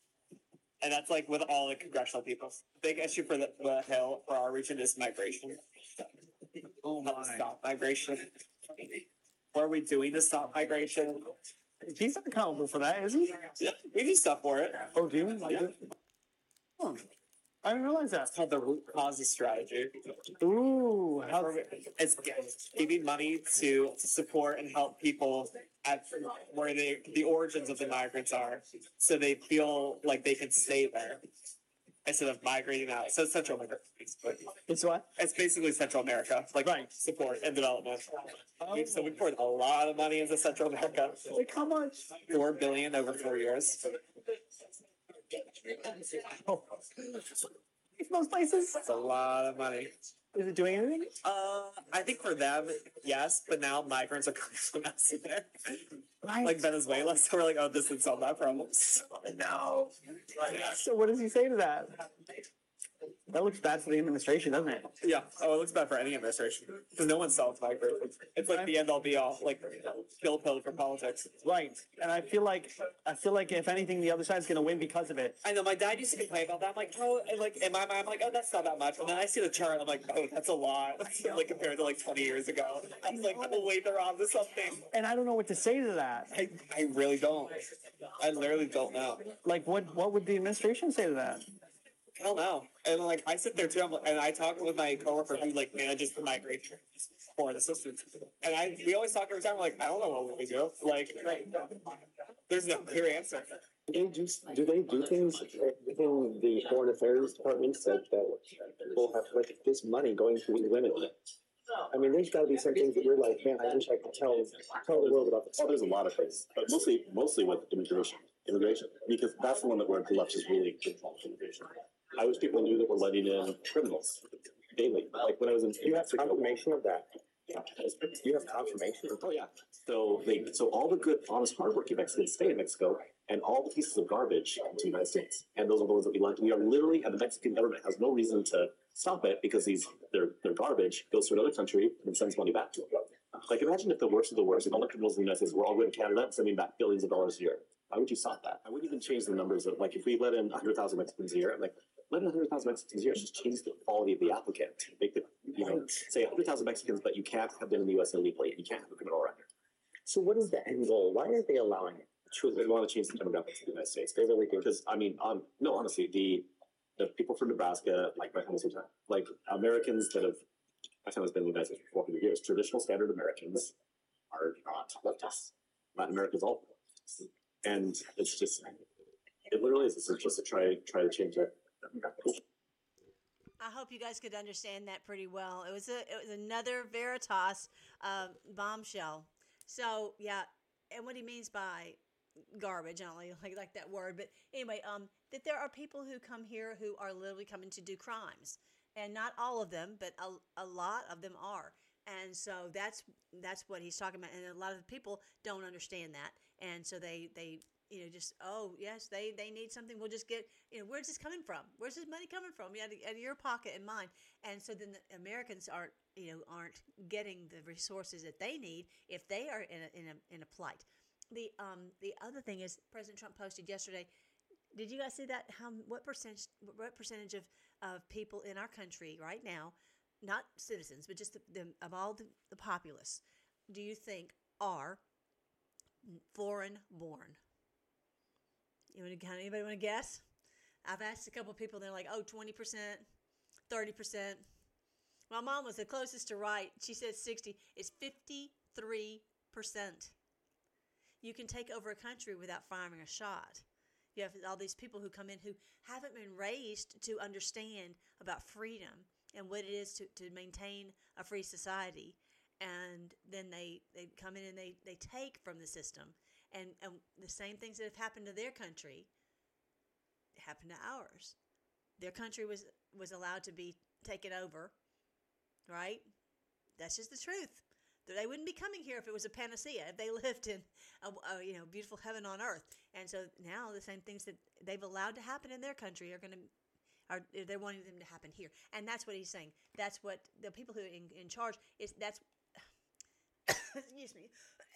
Speaker 4: And that's like with all the congressional people. Big issue for the, the Hill, for our region, is migration.
Speaker 7: Oh my.
Speaker 4: How to stop migration. What are we doing to stop migration?
Speaker 7: He's not accountable for that, is he?
Speaker 4: Yeah, we do stuff for it.
Speaker 7: Oh, do you? Like
Speaker 4: yeah.
Speaker 7: Oh, I didn't realize that.
Speaker 4: It's called the root causes strategy.
Speaker 7: Ooh. How...
Speaker 4: It's giving money to support and help people at where they, the origins of the migrants are, so they feel like they can stay there instead of migrating out. So it's Central America.
Speaker 7: It's what?
Speaker 4: It's basically Central America, like right. support and development. Oh. So we poured a lot of money into Central America.
Speaker 7: Like how much?
Speaker 4: Four billion over four years.
Speaker 7: Oh. Most places?
Speaker 4: It's a lot of money.
Speaker 7: Is it doing anything?
Speaker 4: Uh, I think for them, yes, but now migrants are coming from us there.
Speaker 7: Right.
Speaker 4: Like Venezuela, so we're like, oh, this would solve that problem.
Speaker 7: No. So what does he say to that? That looks bad for the administration, doesn't it?
Speaker 4: Yeah. Oh, it looks bad for any administration because no one sells migrants. It's like the end all be all, like kill pill for politics.
Speaker 7: Right. And I feel like I feel like if anything, the other side's gonna win because of it.
Speaker 4: I know my dad used to complain about that. I'm like, oh, and like in my mind, I'm like, oh, that's not that much. And then I see the chart, I'm like, oh, that's a lot. Like compared to like twenty years ago. I was like, oh wait, they're on to something.
Speaker 7: And I don't know what to say to that.
Speaker 4: I, I really don't. I literally don't know.
Speaker 7: Like, what what would the administration say to that?
Speaker 4: I don't know. And like I sit there too, I'm like, and I talk with my coworker who like manages the migration for the system, and I we always talk every time. We're like, I don't know what we do. Like, there's no clear answer.
Speaker 3: Do they do, do they do things within the foreign affairs departments that, that will have like this money going to these women? I mean, there's got to be some things that you're like, man, I wish I could tell tell the world about this.
Speaker 9: Oh, there's a lot of things, but mostly mostly with immigration, immigration, because that's the one that where the left is really controlling immigration. I wish people knew that we're letting in criminals daily. Like when I was in,
Speaker 3: You have confirmation of that. You have confirmation.
Speaker 9: oh yeah. So they, so all the good, honest, hardworking Mexicans stay in Mexico, and all the pieces of garbage come to the United States, and those are the ones that we like. We are literally, and the Mexican government has no reason to stop it because these their their garbage goes to another country and then sends money back to them. Like imagine if the worst of the worst, if all the criminals in the United States were all going to Canada and sending back billions of dollars a year. Why would you stop that? I wouldn't even change the numbers of like if we let in one hundred thousand Mexicans a year, I'm like let in one hundred thousand Mexicans a year, just change the quality of the applicant. Make the you know say one hundred thousand Mexicans, but you can't have been in the U S illegally and you can't have a criminal record.
Speaker 3: So what is the end goal? Why are they allowing it?
Speaker 9: Truly, they want to change the demographics of the United States. They really do. Because I mean, um, no, honestly, the the people from Nebraska, like my family's time, like Americans that have my family's been in the United States for four hundred years. Traditional standard Americans are not leftists. Latin America's all leftists. And it's just, it literally is. It's just to try try to change that demographics.
Speaker 1: I hope you guys could understand that pretty well. It was a it was another Veritas uh, bombshell. So yeah, and what he means by garbage, I don't really like like that word, but anyway, um, that there are people who come here who are literally coming to do crimes, and not all of them, but a, a lot of them are. And so that's that's what he's talking about, and a lot of people don't understand that, and so they they you know just oh yes they they need something, we'll just get you know where's this coming from, where's this money coming from, yeah, out of your pocket and mine, and so then the Americans aren't you know aren't getting the resources that they need if they are in a in a in a plight. The um the other thing is President Trump posted yesterday. Did you guys see that? How what percentage what percentage of of people in our country right now, not citizens, but just the, the, of all the, the populace, do you think are foreign born? You want to, anybody want to guess? I've asked a couple of people, and they're like, oh, twenty percent, thirty percent. My mom was the closest to right. She said sixty. It's fifty-three percent. You can take over a country without firing a shot. You have all these people who come in who haven't been raised to understand about freedom and what it is to, to maintain a free society. And then they, they come in and they, they take from the system. And, and the same things that have happened to their country happened to ours. Their country was, was allowed to be taken over, right? That's just the truth. They wouldn't be coming here if it was a panacea, if they lived in a, a you know beautiful heaven on earth. And so now the same things that they've allowed to happen in their country are going to are they're wanting them to happen here. And that's what he's saying. That's what the people who are in, in charge is. That's excuse me.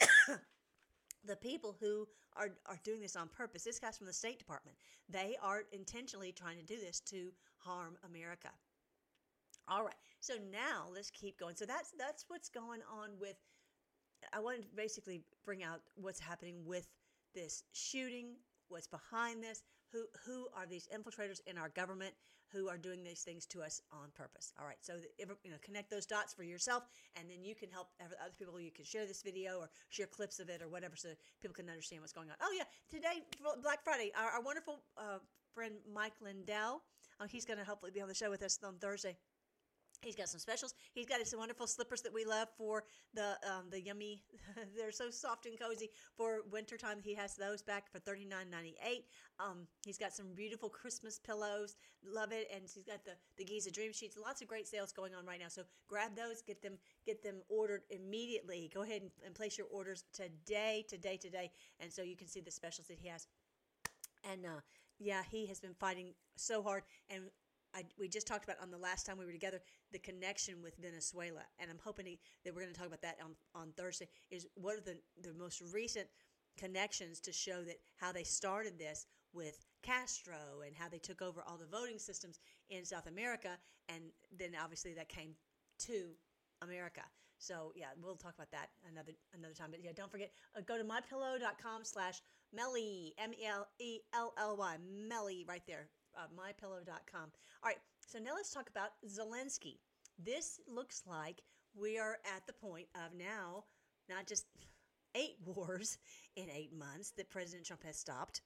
Speaker 1: The people who are are doing this on purpose. This guy's from the State Department. They are intentionally trying to do this to harm America. All right, so now let's keep going. So that's that's what's going on with, I wanted to basically bring out what's happening with this shooting, what's behind this, who who are these infiltrators in our government who are doing these things to us on purpose. All right, so the, you know, connect those dots for yourself, and then you can help other people. You can share this video or share clips of it or whatever so people can understand what's going on. Oh, yeah, today, Black Friday, our, our wonderful uh, friend Mike Lindell, uh, he's going to hopefully be on the show with us on Thursday. He's got some specials. He's got some wonderful slippers that we love for the um, the yummy. They're so soft and cozy for wintertime. He has those back for thirty-nine ninety-eight. Um, he's got some beautiful Christmas pillows. Love it. And he's got the, the Giza Dream Sheets. Lots of great sales going on right now. So grab those. Get them get them ordered immediately. Go ahead and, and place your orders today, today, today. And so you can see the specials that he has. And uh, yeah, he has been fighting so hard. And I, we just talked about on the last time we were together the connection with Venezuela, and I'm hoping to, that we're going to talk about that on, on Thursday. Is what are the the most recent connections to show that how they started this with Castro and how they took over all the voting systems in South America, and then obviously that came to America. So yeah, we'll talk about that another another time. But yeah, don't forget, uh, go to mypillow.com slash Melly, M E L E L L Y, Melly, right there, uh, mypillow dot com. All right, so now let's talk about Zelensky. This looks like we are at the point of now not just eight wars in eight months that President Trump has stopped.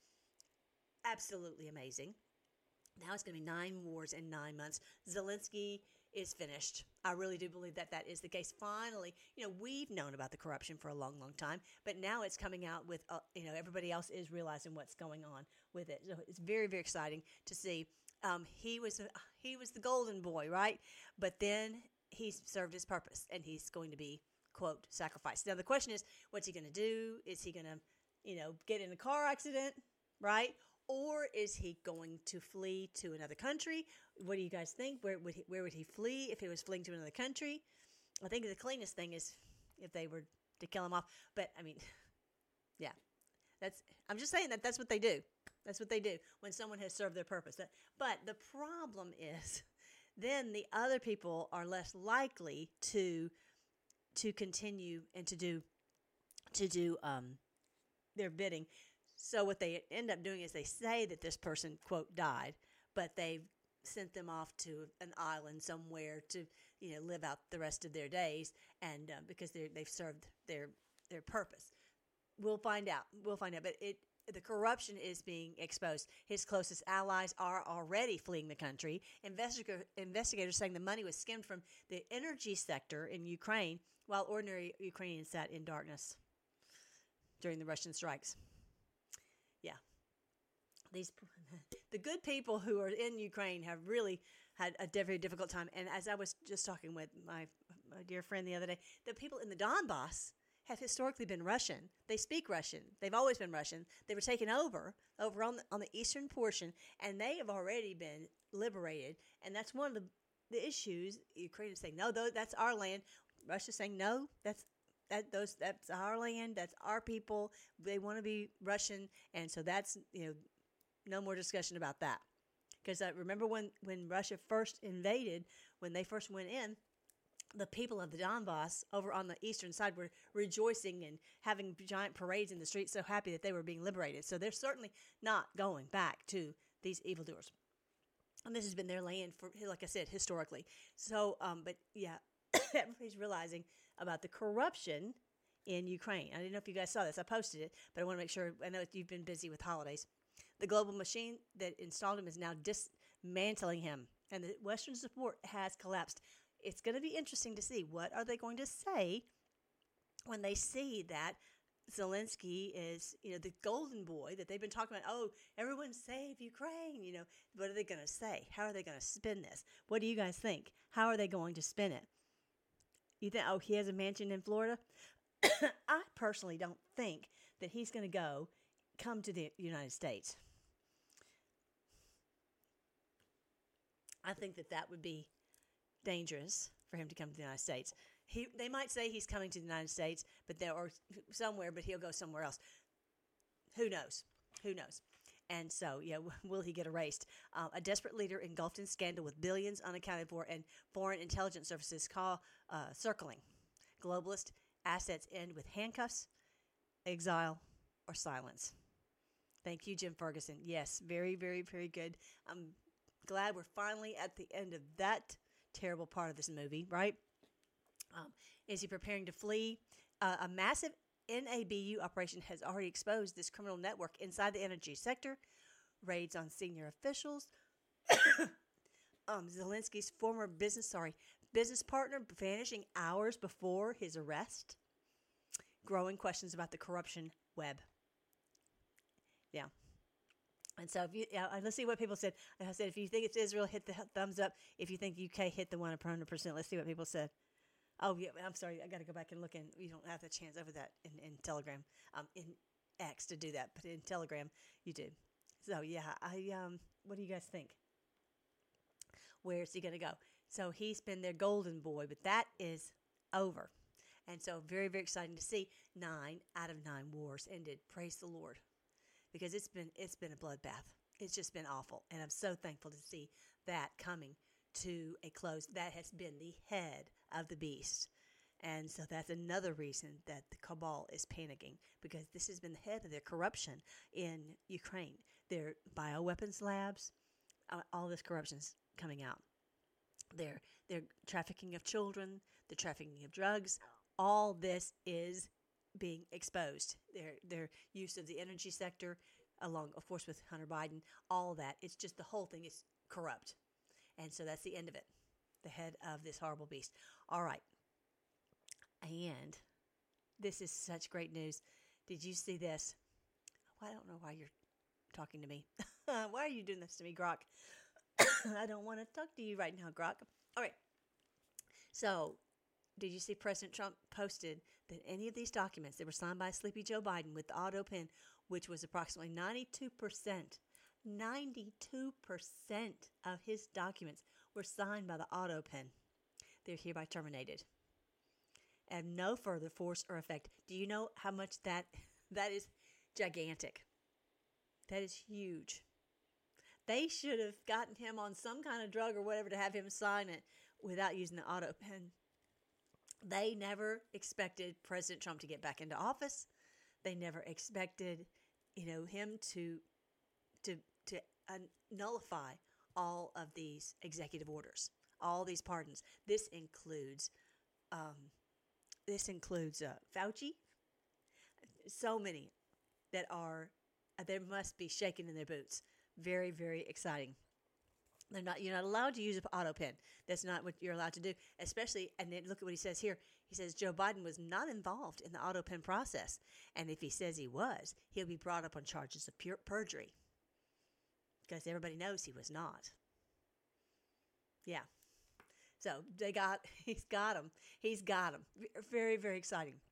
Speaker 1: Absolutely amazing. Now it's going to be nine wars in nine months. Zelensky is finished. I really do believe that that is the case. Finally, you know, we've known about the corruption for a long, long time, but now it's coming out with, uh, you know, everybody else is realizing what's going on with it. So it's very, very exciting to see. Um, he was he was the golden boy, right? But then he's served his purpose, and he's going to be, quote, sacrificed. Now the question is, what's he going to do? Is he going to, you know, get in a car accident, right? Or is he going to flee to another country? What do you guys think? Where would he, where would he flee if he was fleeing to another country? I think the cleanest thing is if they were to kill him off. But I mean, yeah, that's. I'm just saying that that's what they do. That's what they do when someone has served their purpose. But the problem is, then the other people are less likely to to continue and to do to do um, their bidding. So what they end up doing is they say that this person, quote, died, but they've sent them off to an island somewhere to, you know, live out the rest of their days, and uh, because they they've served their their purpose. We'll find out. We'll find out. But it the corruption is being exposed. His closest allies are already fleeing the country. Investigator, investigators saying the money was skimmed from the energy sector in Ukraine, while ordinary Ukrainians sat in darkness during the Russian strikes. Yeah, these the good people who are in Ukraine have really had a very difficult time. And as I was just talking with my, my dear friend the other day, the people in the Donbass have historically been Russian. They speak Russian. They've always been Russian. They were taken over over on the, on the eastern portion, and they have already been liberated. And that's one of the, the issues. Ukraine is saying, no, though that's our land. Russia's saying, no, that's That those that's our land, that's our people. They want to be Russian, and so that's, you know, no more discussion about that. Because I remember when when Russia first invaded, when they first went in, the people of the Donbass over on the eastern side were rejoicing and having giant parades in the streets, so happy that they were being liberated. So they're certainly not going back to these evildoers, and this has been their land for, like I said, historically. So, um, but yeah, everybody's realizing about the corruption in Ukraine. I didn't know if you guys saw this. I posted it, but I want to make sure. I know you've been busy with holidays. The global machine that installed him is now dismantling him, and the Western support has collapsed. It's going to be interesting to see what are they going to say when they see that Zelensky is, you know, the golden boy that they've been talking about. Oh, everyone save Ukraine. You know, what are they going to say? How are they going to spin this? What do you guys think? How are they going to spin it? You think, oh, he has a mansion in Florida? I personally don't think that he's going to go come to the United States. I think that that would be dangerous for him to come to the United States. He, they might say he's coming to the United States, but there or somewhere, but he'll go somewhere else. Who knows? Who knows? And so, yeah, will he get erased? Uh, a desperate leader engulfed in scandal with billions unaccounted for, and foreign intelligence services call uh, circling. Globalist assets end with handcuffs, exile, or silence. Thank you, Jim Ferguson. Yes, very, very, very good. I'm glad we're finally at the end of that terrible part of this movie, right? Um, is he preparing to flee? Uh, a massive N A B U operation has already exposed this criminal network inside the energy sector. Raids on senior officials. um, Zelensky's former business, sorry, business partner vanishing hours before his arrest. Growing questions about the corruption web. Yeah. And so, if you, uh, let's see what people said. Like I said, if you think it's Israel, hit the thumbs up. If you think U K, hit the one hundred percent. Let's see what people said. Oh, yeah, I'm sorry. I got to go back and look, and you don't have the chance over that in, in Telegram, um, in X to do that, but in Telegram you do. So, yeah, I um, what do you guys think? Where's he going to go? So he's been their golden boy, but that is over. And so very, very exciting to see nine out of nine wars ended. Praise the Lord. Because it's been it's been a bloodbath. It's just been awful. And I'm so thankful to see that coming to a close. That has been the head of the beast. And so that's another reason that the cabal is panicking, because this has been the head of their corruption in Ukraine. Their bioweapons labs, uh, all this corruption is coming out. Their, their trafficking of children, the trafficking of drugs, all this is being exposed. Their, their use of the energy sector, along, of course, with Hunter Biden, all that. It's just the whole thing is corrupt. And so that's the end of it, the head of this horrible beast. All right. And this is such great news. Did you see this? Well, I don't know why you're talking to me. Why are you doing this to me, Grok? I don't want to talk to you right now, Grok. All right. So, did you see President Trump posted that any of these documents that were signed by Sleepy Joe Biden with the auto pen, which was approximately ninety-two percent, ninety-two percent of his documents were signed by the auto pen. They're hereby terminated. Have no further force or effect. Do you know how much that that is gigantic? That is huge. They should have gotten him on some kind of drug or whatever to have him sign it without using the auto pen. They never expected President Trump to get back into office. They never expected, you know, him to to to uh, nullify all of these executive orders, all these pardons. This includes. Um, This includes uh, Fauci, so many that are, uh, they must be shaking in their boots. Very, very exciting. They're not, you're not allowed to use an auto pen. That's not what you're allowed to do, especially, and then look at what he says here. He says Joe Biden was not involved in the auto pen process. And if he says he was, he'll be brought up on charges of pure perjury. Because everybody knows he was not. Yeah. So they got, he's got them. He's got them. Very, very exciting.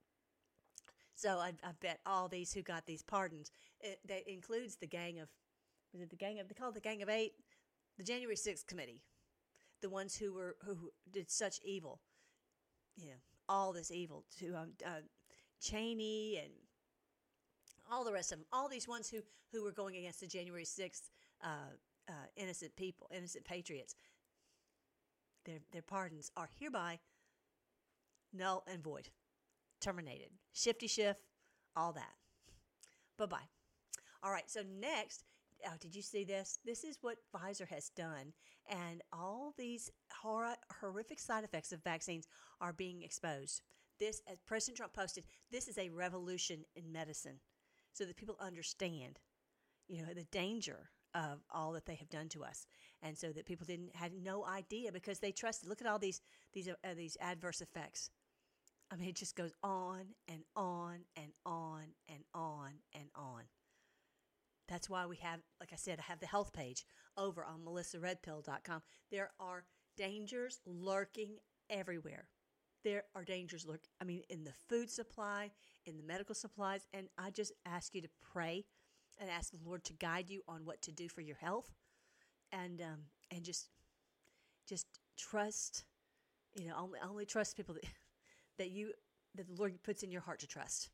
Speaker 1: So I, I bet all these who got these pardons, it, that includes the gang of, was it the gang of, they call it the gang of eight? The January sixth committee. The ones who were, who did such evil. You know, all this evil to um, uh, Cheney and all the rest of them. All these ones who, who were going against the January sixth uh, uh, innocent people, innocent patriots. Their, their pardons are hereby null and void, terminated. Shifty shift, all that. Bye-bye. All right, so next, oh, did you see this? This is what Pfizer has done, and all these hor- horrific side effects of vaccines are being exposed. This, as President Trump posted, this is a revolution in medicine, so that people understand, you know, the danger of all that they have done to us, and so that people didn't had no idea because they trusted. Look at all these these uh, these adverse effects. I mean, it just goes on and on and on and on and on. That's why we have, like I said, I have the health page over on melissa red pill dot com. There are dangers lurking everywhere. There are dangers lurking. I mean, in the food supply, in the medical supplies, and I just ask you to pray and ask the Lord to guide you on what to do for your health, and um, and just just trust, you know, only only trust people that that you that the Lord puts in your heart to trust.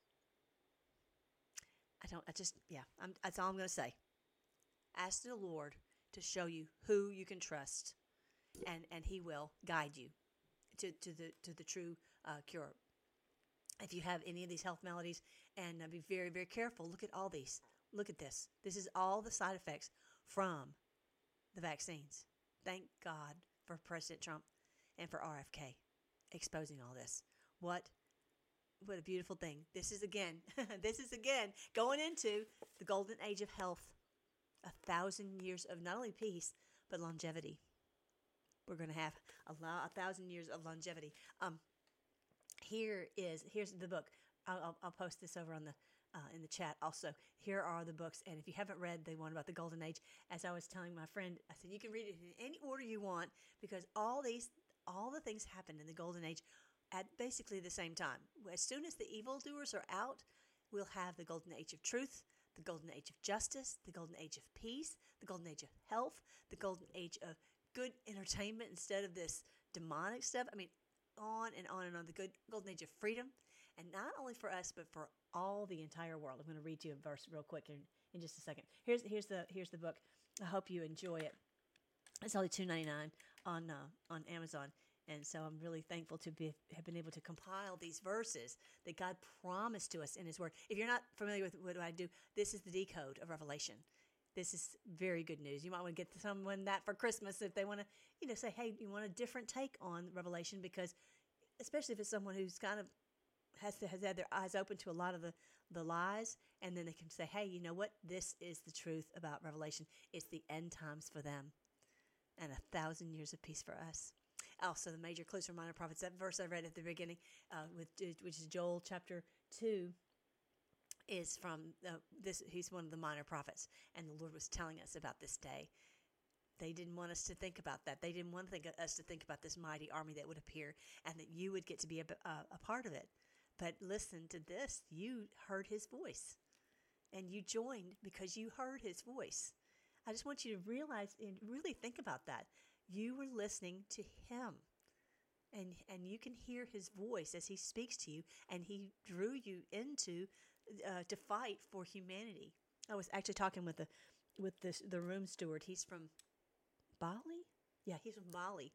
Speaker 1: I don't. I just yeah. I'm, that's all I'm going to say. Ask the Lord to show you who you can trust, and and He will guide you to to the to the true uh, cure. If you have any of these health maladies, and uh, be very, very careful. Look at all these. Look at this. This is all the side effects from the vaccines. Thank God for President Trump and for R F K exposing all this. What, what a beautiful thing. This is again, this is again going into the golden age of health. A thousand years of not only peace, but longevity. We're going to have a, lo- a thousand years of longevity. Um, Here is here's the book. I'll, I'll, I'll post this over on the uh, in the chat also. Here are the books, and if you haven't read the one about the Golden Age, as I was telling my friend, I said you can read it in any order you want because all these all the things happened in the Golden Age at basically the same time. As soon as the evildoers are out, we'll have the Golden Age of truth, the Golden Age of justice, the Golden Age of peace, the Golden Age of health, the Golden Age of good entertainment instead of this demonic stuff. I mean, on and on and on. The good golden age of freedom, and not only for us, but for all the entire world. I'm going to read you a verse real quick in, in just a second. Here's here's the here's the book. I hope you enjoy it. It's only two ninety-nine on uh, on Amazon. And so I'm really thankful to be, have been able to compile these verses that God promised to us in His Word. If you're not familiar with what I do, this is the decode of Revelation. This is very good news. You might want to get someone that for Christmas if they want to, you know, say, hey, you want a different take on Revelation, because especially if it's someone who's kind of has to, has had their eyes open to a lot of the, the lies, and then they can say, hey, you know what? This is the truth about Revelation. It's the end times for them and a thousand years of peace for us. Also, the major clues from minor prophets. That verse I read at the beginning, uh, with which is Joel chapter two, is from uh, this. He's one of the minor prophets, and the Lord was telling us about this day. They didn't want us to think about that. They didn't want to think, us to think about this mighty army that would appear, and that you would get to be a, a, a part of it. But listen to this: you heard His voice, and you joined because you heard His voice. I just want you to realize and really think about that. You were listening to Him, and and you can hear His voice as He speaks to you, and He drew you into uh, to fight for humanity. I was actually talking with the with this the room steward. He's from Bali. Yeah, he's from Bali,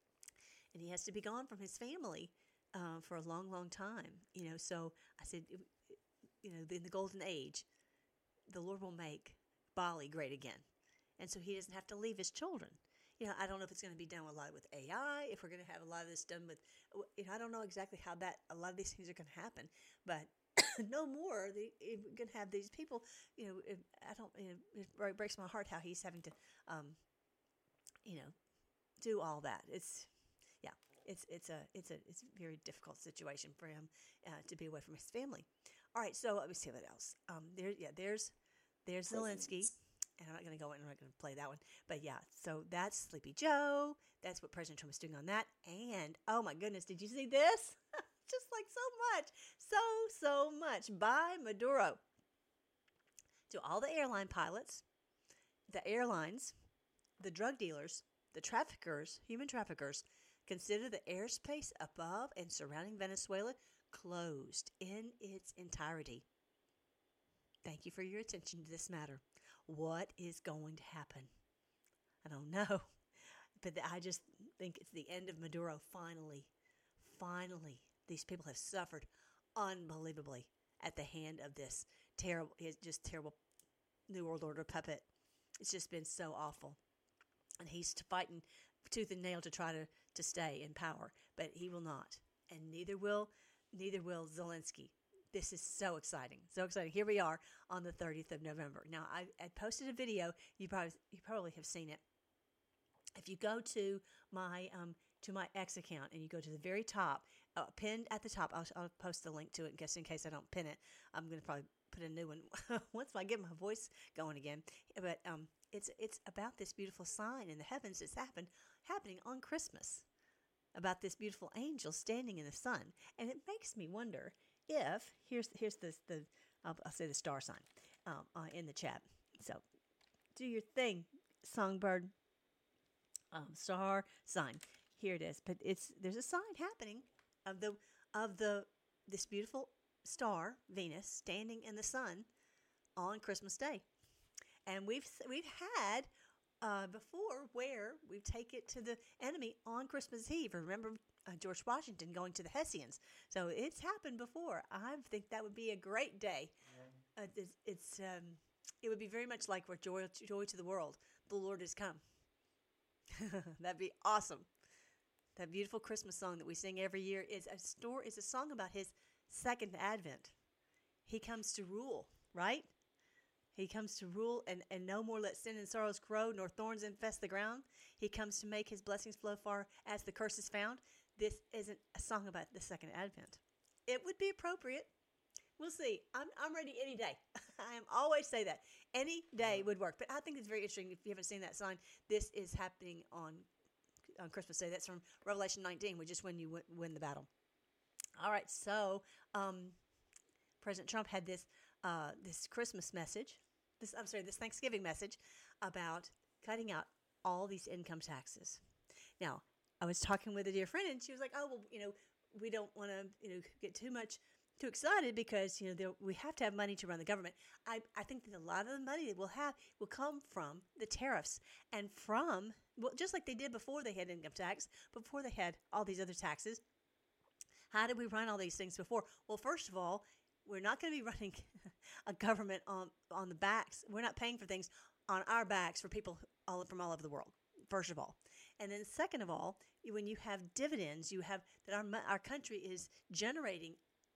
Speaker 1: and he has to be gone from his family uh, for a long, long time. You know, so I said, you know, in the golden age, the Lord will make Bali great again, and so He doesn't have to leave His children. You know, I don't know if it's going to be done a lot with A I, if we're going to have a lot of this done with, you know, I don't know exactly how that, a lot of these things are going to happen, but no more, the, we're going to have these people, you know, it, I don't, you know, it breaks my heart how he's having to, um, you know, do all that. It's, yeah, it's, it's a, it's a, it's a very difficult situation for him uh, to be away from his family. All right, so let me see what else. Um, there, yeah, there's, there's Zelensky. And I'm not going to go in, I'm not going to play that one. But yeah, so that's Sleepy Joe. That's what President Trump is doing on that. And, oh my goodness, did you see this? Just like so much, so, so much by Maduro. To all the airline pilots, the airlines, the drug dealers, the traffickers, human traffickers, consider the airspace above and surrounding Venezuela closed in its entirety. Thank you for your attention to this matter. What is going to happen? I don't know, but I just think it's the end of Maduro. Finally, finally, these people have suffered unbelievably at the hand of this terrible, just terrible New World Order puppet. It's just been so awful, and he's fighting tooth and nail to try to, to stay in power, but he will not, and neither will neither will Zelensky. This is so exciting, so exciting. Here we are on the thirtieth of November. Now, I, I posted a video. You probably you probably have seen it. If you go to my um to my X account and you go to the very top, uh, pinned at the top, I'll, I'll post the link to it. Just in case I don't pin it, I'm going to probably put a new one once I get my voice going again. But um, it's it's about this beautiful sign in the heavens that's happened happening on Christmas. About this beautiful angel standing in the sun, and it makes me wonder. If here's here's the the I'll, I'll say the star sign um, uh, in the chat. So do your thing, songbird. Um, star sign. Here it is. But it's there's a sign happening of the of the this beautiful star Venus standing in the sun on Christmas Day, and we've we've had uh, before where we take it to the enemy on Christmas Eve. Remember. Uh, George Washington going to the Hessians. So it's happened before. I think that would be a great day. Uh, it's it's um, it would be very much like where joy, joy to the world, the Lord has come. That'd be awesome. That beautiful Christmas song that we sing every year is a story. It's a song about His second advent. He comes to rule, right? He comes to rule and, and no more let sin and sorrows grow, nor thorns infest the ground. He comes to make His blessings flow far as the curse is found. This isn't a song about the second advent. It would be appropriate. We'll see. I'm I'm ready any day. I am always say that. Any day would work. But I think it's very interesting. If you haven't seen that sign, this is happening on on Christmas Day. That's from Revelation nineteen, which is when you win, win the battle. All right. So um, President Trump had this uh, this Christmas message. This I'm sorry, this Thanksgiving message about cutting out all these income taxes. Now, I was talking with a dear friend, and she was like, "Oh, well, you know, we don't want to, you know, get too much too excited because you know there, we have to have money to run the government." I I think that a lot of the money that we'll have will come from the tariffs and from well, just like they did before they had income tax, before they had all these other taxes. How did we run all these things before? Well, first of all, we're not going to be running a government on on the backs. We're not paying for things on our backs for people all from all over the world. First of all, and then second of all, when you have dividends, you have that our our country is generating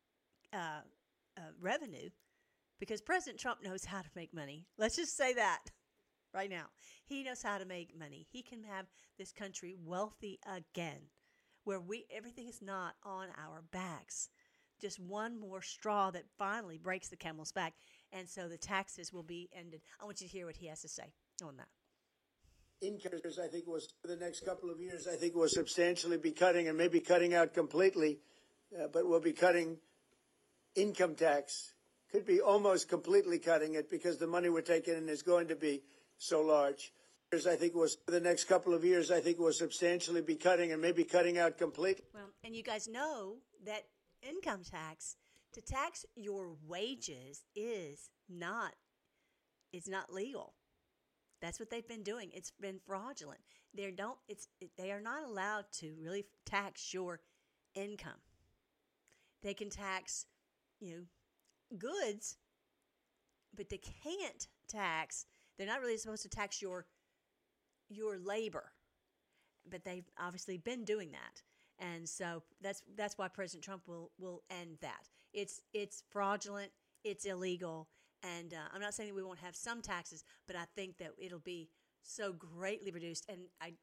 Speaker 1: uh, uh, revenue because President Trump knows how to make money. Let's just say that right now. He knows how to make money. He can have this country wealthy again, where we everything is not on our backs. Just one more straw that finally breaks the camel's back, and so the taxes will be ended. I want you to hear what he has to say on that.
Speaker 10: Income, I think, was for the next couple of years, I think will substantially be cutting and maybe cutting out completely, uh, but we'll be cutting income tax. Could be almost completely cutting it because the money we're taking in is going to be so large. I think was for the next couple of years, I think will substantially be cutting and maybe cutting out completely.
Speaker 1: Well, and you guys know that income tax, to tax your wages is not, it's not legal. That's what they've been doing. It's been fraudulent. They don't. It's they are not allowed to really tax your income. They can tax, you know, goods, but they can't tax. They're not really supposed to tax your your labor. But they've obviously been doing that, and so that's that's why President Trump will will end that. It's it's fraudulent. It's illegal. And uh, I'm not saying that we won't have some taxes, but I think that it'll be so greatly reduced. And I,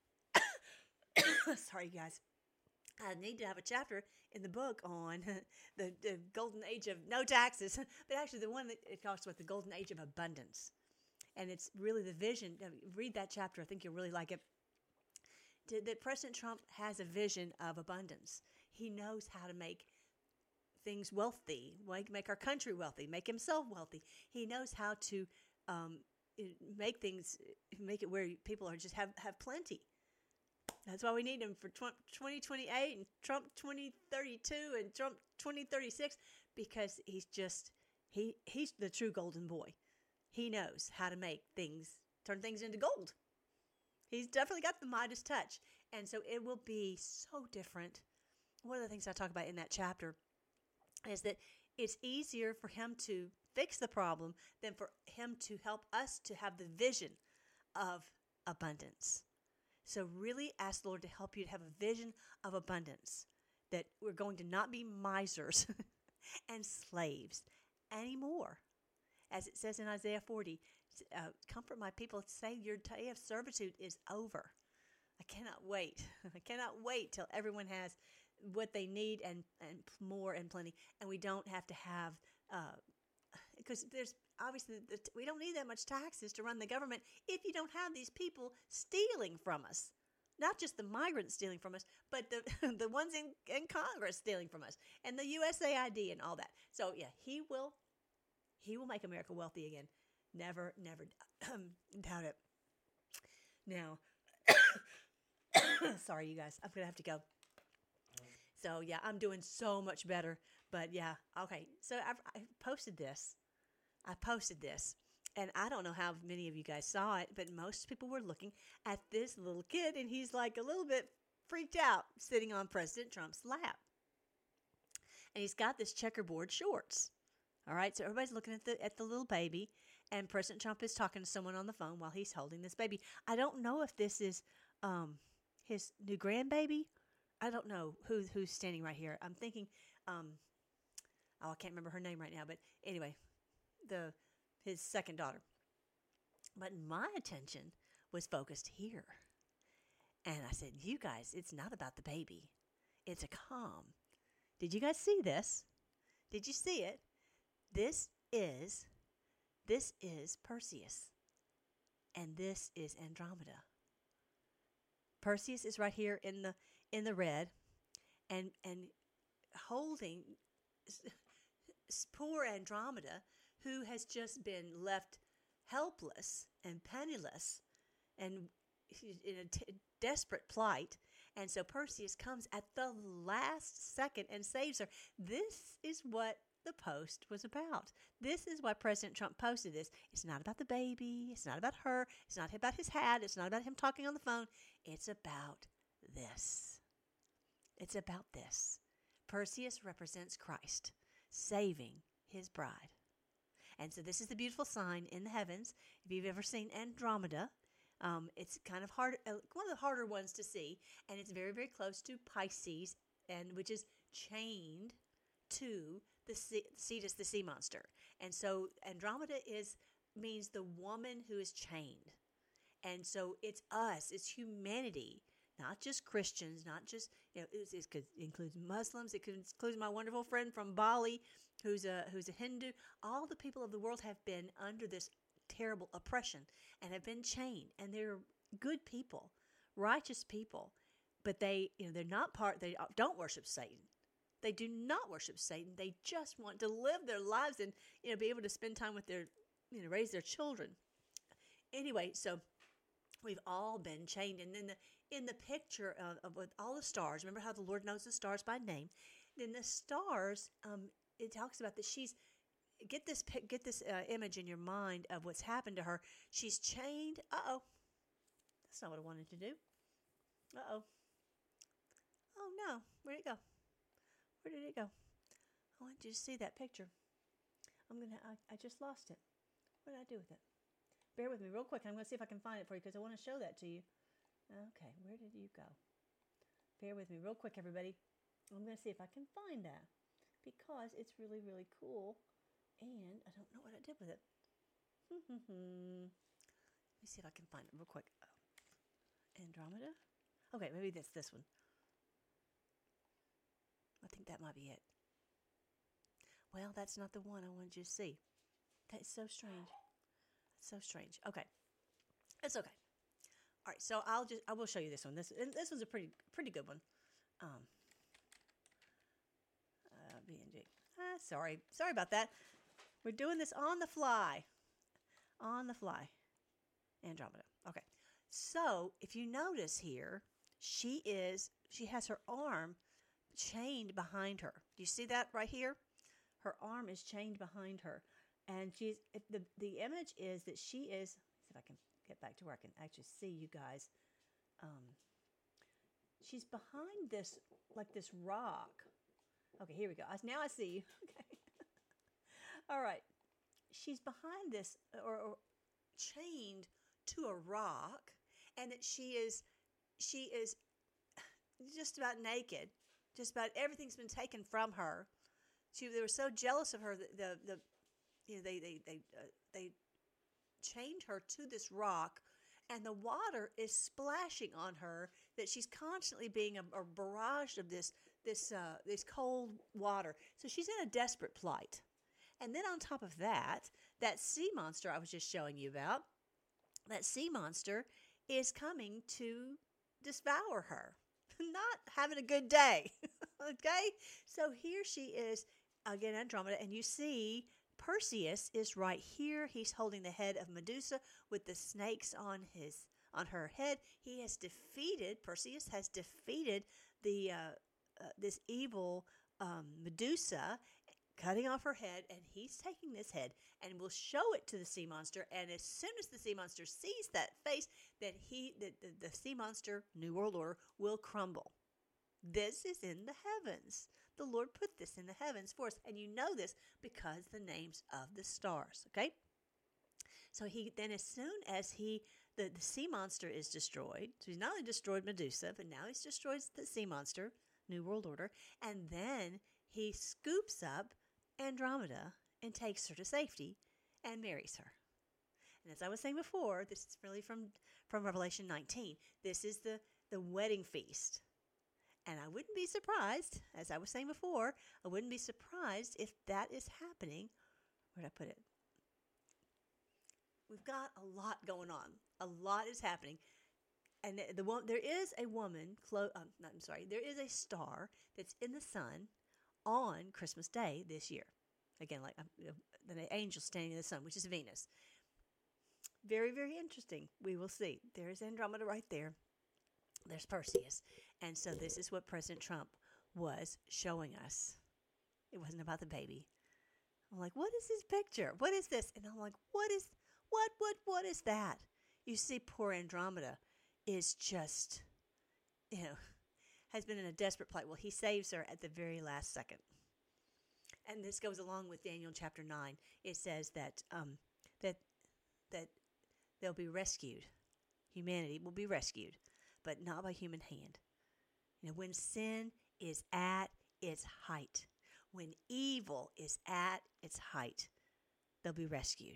Speaker 1: sorry, guys, I need to have a chapter in the book on the, the golden age of no taxes, but actually the one that it talks about the golden age of abundance. And it's really the vision. Read that chapter. I think you'll really like it. That President Trump has a vision of abundance. He knows how to make things wealthy, make, make our country wealthy, make himself wealthy. He knows how to um, make things, make it where people are just have, have plenty. That's why we need him for twenty twenty-eight and Trump twenty thirty-two and Trump twenty thirty-six because he's just, he he's the true golden boy. He knows how to make things, turn things into gold. He's definitely got the Midas touch. And so it will be so different. One of the things I talk about in that chapter is that it's easier for him to fix the problem than for him to help us to have the vision of abundance. So really ask the Lord to help you to have a vision of abundance, that we're going to not be misers and slaves anymore. As it says in Isaiah forty, uh, comfort my people, say your day of servitude is over. I cannot wait. I cannot wait till everyone has what they need and, and more and plenty, and we don't have to have uh, because there's obviously the, we don't need that much taxes to run the government if you don't have these people stealing from us. Not just the migrants stealing from us, but the the ones in, in Congress stealing from us, and the U S A I D and all that. So yeah, he will he will make America wealthy again. Never, never doubt it. Now, sorry, you guys, I'm gonna have to go. So, yeah, I'm doing so much better. But, yeah, okay. So, I've, I posted this. I posted this. And I don't know how many of you guys saw it, but most people were looking at this little kid, and he's like a little bit freaked out sitting on President Trump's lap. And he's got this checkerboard shorts. All right, so everybody's looking at the at the little baby, and President Trump is talking to someone on the phone while he's holding this baby. I don't know if this is um, his new grandbaby. I don't know who who's standing right here. I'm thinking, um, oh, I can't remember her name right now. But anyway, the his second daughter. But my attention was focused here. And I said, you guys, it's not about the baby. It's a calm. Did you guys see this? Did you see it? This is, this is Perseus. And this is Andromeda. Perseus is right here in the in the red, and and holding poor Andromeda, who has just been left helpless and penniless, and he's in a t- desperate plight. And so Perseus comes at the last second and saves her. This is what the post was about. This is why President Trump posted this. It's not about the baby. It's not about her. It's not about his hat. It's not about him talking on the phone. It's about this. It's about this. Perseus represents Christ saving his bride. And so this is the beautiful sign in the heavens. If you've ever seen Andromeda, um, it's kind of hard, uh, one of the harder ones to see, and it's very, very close to Pisces, and which is chained to the sea, Cetus, the sea monster. And so Andromeda is means the woman who is chained. And so it's us, it's humanity, not just Christians, not just, you know, it, it could include Muslims, it could include my wonderful friend from Bali, who's a who's a Hindu. All the people of the world have been under this terrible oppression and have been chained, and they're good people, righteous people, but they, you know, they're not part. They don't worship Satan. They do not worship Satan. They just want to live their lives and, you know, be able to spend time with their, you know, raise their children. Anyway, so we've all been chained, and then the in the picture of, of with all the stars. Remember how the Lord knows the stars by name. Then the stars. Um, it talks about that she's. Get this get this uh, image in your mind of what's happened to her. She's chained. Uh-oh. That's not what I wanted to do. Uh-oh. Oh, no. Where'd it go? Where did it go? I want you to see that picture. I'm going to, I just lost it. What did I do with it? Bear with me real quick. I'm going to see if I can find it for you because I want to show that to you. Okay, where did you go? Bear with me real quick, everybody. I'm going to see if I can find that because it's really, really cool. And I don't know what I did with it. Let me see if I can find it real quick. Oh. Andromeda? Okay, maybe that's this one. I think that might be it. Well, that's not the one I wanted you to see. That's so strange. That's so strange. Okay. It's okay. All right, so I'll just I will show you this one. This and this one's a pretty pretty good one. Um uh, B and G. Ah, sorry. Sorry about that. We're doing this on the fly. On the fly. Andromeda. Okay. So, if you notice here, she is, she has her arm chained behind her. Do you see that right here? Her arm is chained behind her. And she's, if the, the image is that she is, let's see if I can get back to where I can actually see you guys. Um, she's behind this, like this rock. Okay, here we go. Now I see you. Okay. All right. She's behind this or, or chained to a rock, and that she is she is just about naked. Just about everything's been taken from her. She they were so jealous of her that the the you know they they they uh, they chained her to this rock, and the water is splashing on her that she's constantly being a, a barrage of this this uh, this cold water. So she's in a desperate plight. And then on top of that, that sea monster I was just showing you about, that sea monster is coming to devour her. Not having a good day. Okay? So here she is, again, Andromeda, and you see Perseus is right here. He's holding the head of Medusa with the snakes on his on her head. He has defeated, Perseus has defeated the uh, uh, this evil um, Medusa, cutting off her head, and he's taking this head and will show it to the sea monster. And as soon as the sea monster sees that face, that he, the, the, the sea monster, New World Order, will crumble. This is in the heavens. The Lord put this in the heavens for us, and you know this because the names of the stars. Okay. So he then, as soon as he, the, the sea monster is destroyed, so he's not only destroyed Medusa, but now he's destroyed the sea monster, New World Order, and then he scoops up Andromeda and takes her to safety and marries her. And as I was saying before, this is really from, from Revelation nineteen. This is the, the wedding feast. And I wouldn't be surprised, as I was saying before, I wouldn't be surprised if that is happening. Where did I put it? We've got a lot going on. A lot is happening. And the, the one, there is a woman, clo- um, no, I'm sorry, there is a star that's in the sun on Christmas Day this year. Again, like um, the angel standing in the sun, which is Venus. very, very interesting. We will see. There's Andromeda right there. There's Perseus. And so this is what President Trump was showing us. It wasn't about the baby. I'm like, what is this picture? What is this? And I'm like, what is, what, what, what is that? You see, poor Andromeda is just, you know, has been in a desperate plight. Well, he saves her at the very last second. And this goes along with Daniel chapter nine. It says that um, that that they'll be rescued. Humanity will be rescued, but not by human hand. You know, when sin is at its height, when evil is at its height, they'll be rescued,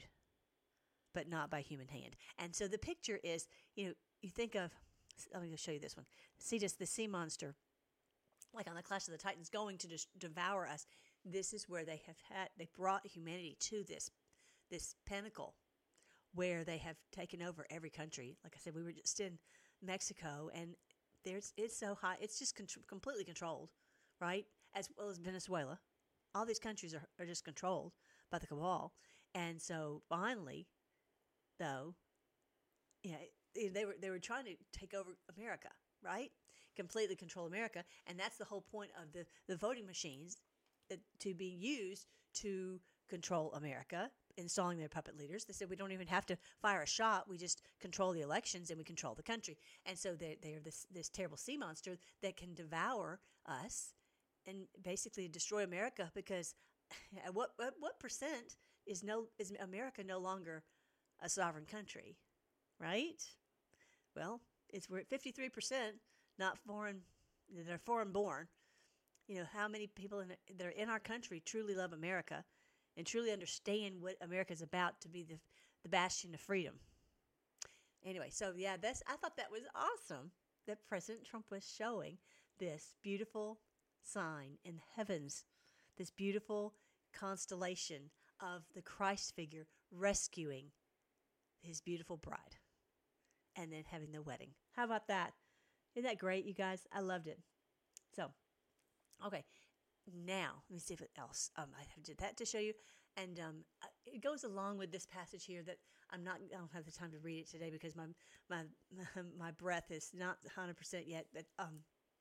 Speaker 1: but not by human hand. And so the picture is, you know, you think of, let me show you this one. See just the sea monster, like on the Clash of the Titans, going to just devour us. This is where they have had, they brought humanity to this, this pinnacle where they have taken over every country. Like I said, we were just in Mexico, and there's, it's so high, it's just con- completely controlled, right? As well as Venezuela. All these countries are, are just controlled by the cabal. And so finally, though, you know, they were they were trying to take over America, right? Completely control America. And that's the whole point of the, the voting machines that, to be used to control America, installing their puppet leaders. They said we don't even have to fire a shot. We just control the elections and we control the country. And so they they are this this terrible sea monster that can devour us and basically destroy America, because at what what, what percent is no is America no longer a sovereign country, right? Well, it's we're at fifty-three percent not foreign, they're foreign born. You know, how many people in, that are in our country truly love America and truly understand what America is about, to be the the bastion of freedom. Anyway, so yeah, that's I thought that was awesome that President Trump was showing this beautiful sign in the heavens, this beautiful constellation of the Christ figure rescuing his beautiful bride and then having the wedding. How about that? Isn't that great, you guys? I loved it. So, okay, now let me see if it else. Um, I did that to show you, and um, it goes along with this passage here that I'm not. I don't have the time to read it today because my my my breath is not one hundred percent yet. But um.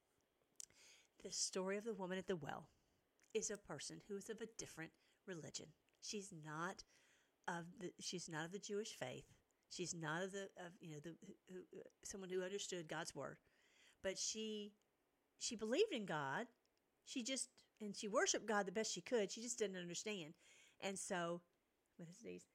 Speaker 1: The story of the woman at the well is a person who is of a different religion. She's not of the she's not of the Jewish faith. She's not of the of you know the who, someone who understood God's word, but she she believed in God. She just and she worshiped God the best she could. She just didn't understand, and so with his knees.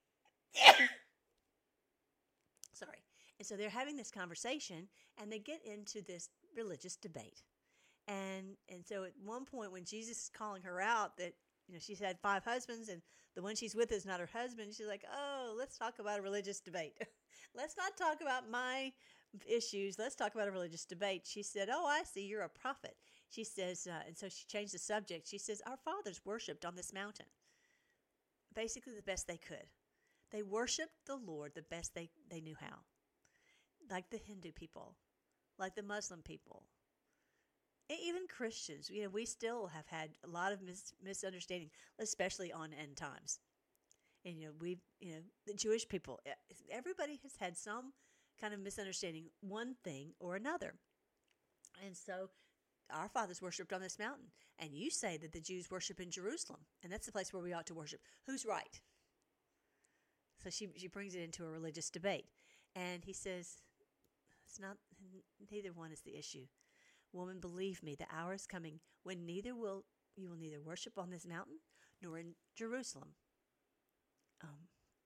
Speaker 1: Sorry, and so they're having this conversation, and they get into this religious debate. And and so at one point when Jesus is calling her out that, you know, she's had five husbands and the one she's with is not her husband, she's like, oh, let's talk about a religious debate. Let's not talk about my issues. Let's talk about a religious debate. She said, oh, I see, you're a prophet. She says, uh, and so she changed the subject. She says, our fathers worshipped on this mountain. Basically the best they could. They worshipped the Lord the best they, they knew how. Like the Hindu people, like the Muslim people. Even Christians, you know, we still have had a lot of mis- misunderstanding, especially on end times. And, you know, we, you know, the Jewish people, everybody has had some kind of misunderstanding, one thing or another. And so our fathers worshipped on this mountain. And you say that the Jews worship in Jerusalem. And that's the place where we ought to worship. Who's right? So she, she brings it into a religious debate. And he says, it's not, neither one is the issue. Woman, believe me, the hour is coming when neither will you will neither worship on this mountain nor in Jerusalem. Um,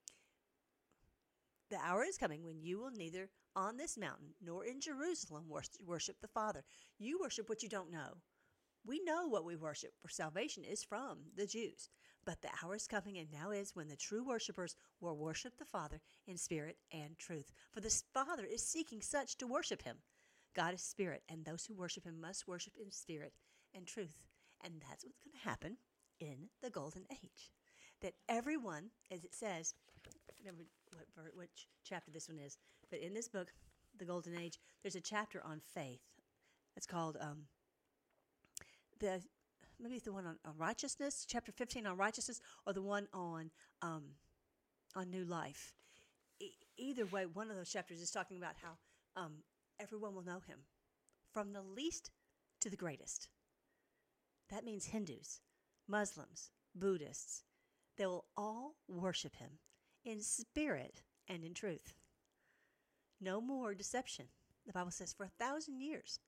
Speaker 1: the hour is coming when you will neither on this mountain nor in Jerusalem worship the Father. You worship what you don't know. We know what we worship, for salvation is from the Jews. But the hour is coming, and now is, when the true worshipers will worship the Father in spirit and truth. For the Father is seeking such to worship him. God is spirit, and those who worship him must worship in spirit and truth. And that's what's going to happen in the golden age. That everyone, as it says, remember what, which chapter this one is, but in this book, The Golden Age, there's a chapter on faith. It's called, um, the maybe it's the one on, on righteousness, chapter fifteen on righteousness, or the one on um, on new life. either way, one of those chapters is talking about how um, everyone will know him, from the least to the greatest. That means Hindus, Muslims, Buddhists. They will all worship him in spirit and in truth. No more deception. The Bible says for a thousand years.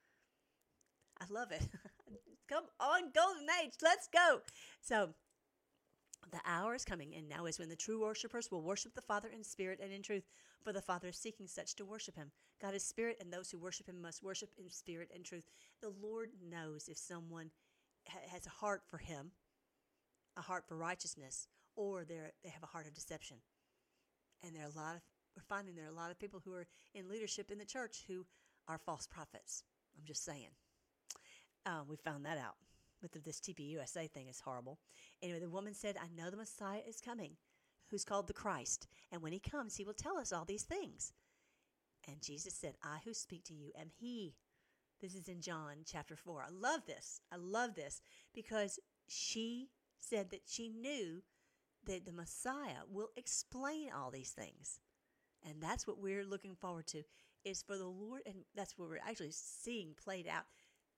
Speaker 1: I love it. Come on, golden age. Let's go. So the hour is coming, and now is when the true worshipers will worship the Father in spirit and in truth, for the Father is seeking such to worship him. God is spirit, and those who worship him must worship in spirit and truth. The Lord knows if someone ha- has a heart for him, a heart for righteousness, or they they have a heart of deception. And there are a lot of, we're finding there are a lot of people who are in leadership in the church who are false prophets. I'm just saying. Um, we found that out. With this T P U S A thing is horrible. Anyway, the woman said, I know the Messiah is coming, who's called the Christ. And when he comes, he will tell us all these things. And Jesus said, I who speak to you am he. This is in John chapter four. I love this. I love this because she said that she knew that the Messiah will explain all these things. And that's what we're looking forward to, is for the Lord, and that's what we're actually seeing played out,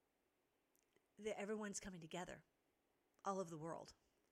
Speaker 1: that everyone's coming together all over the world.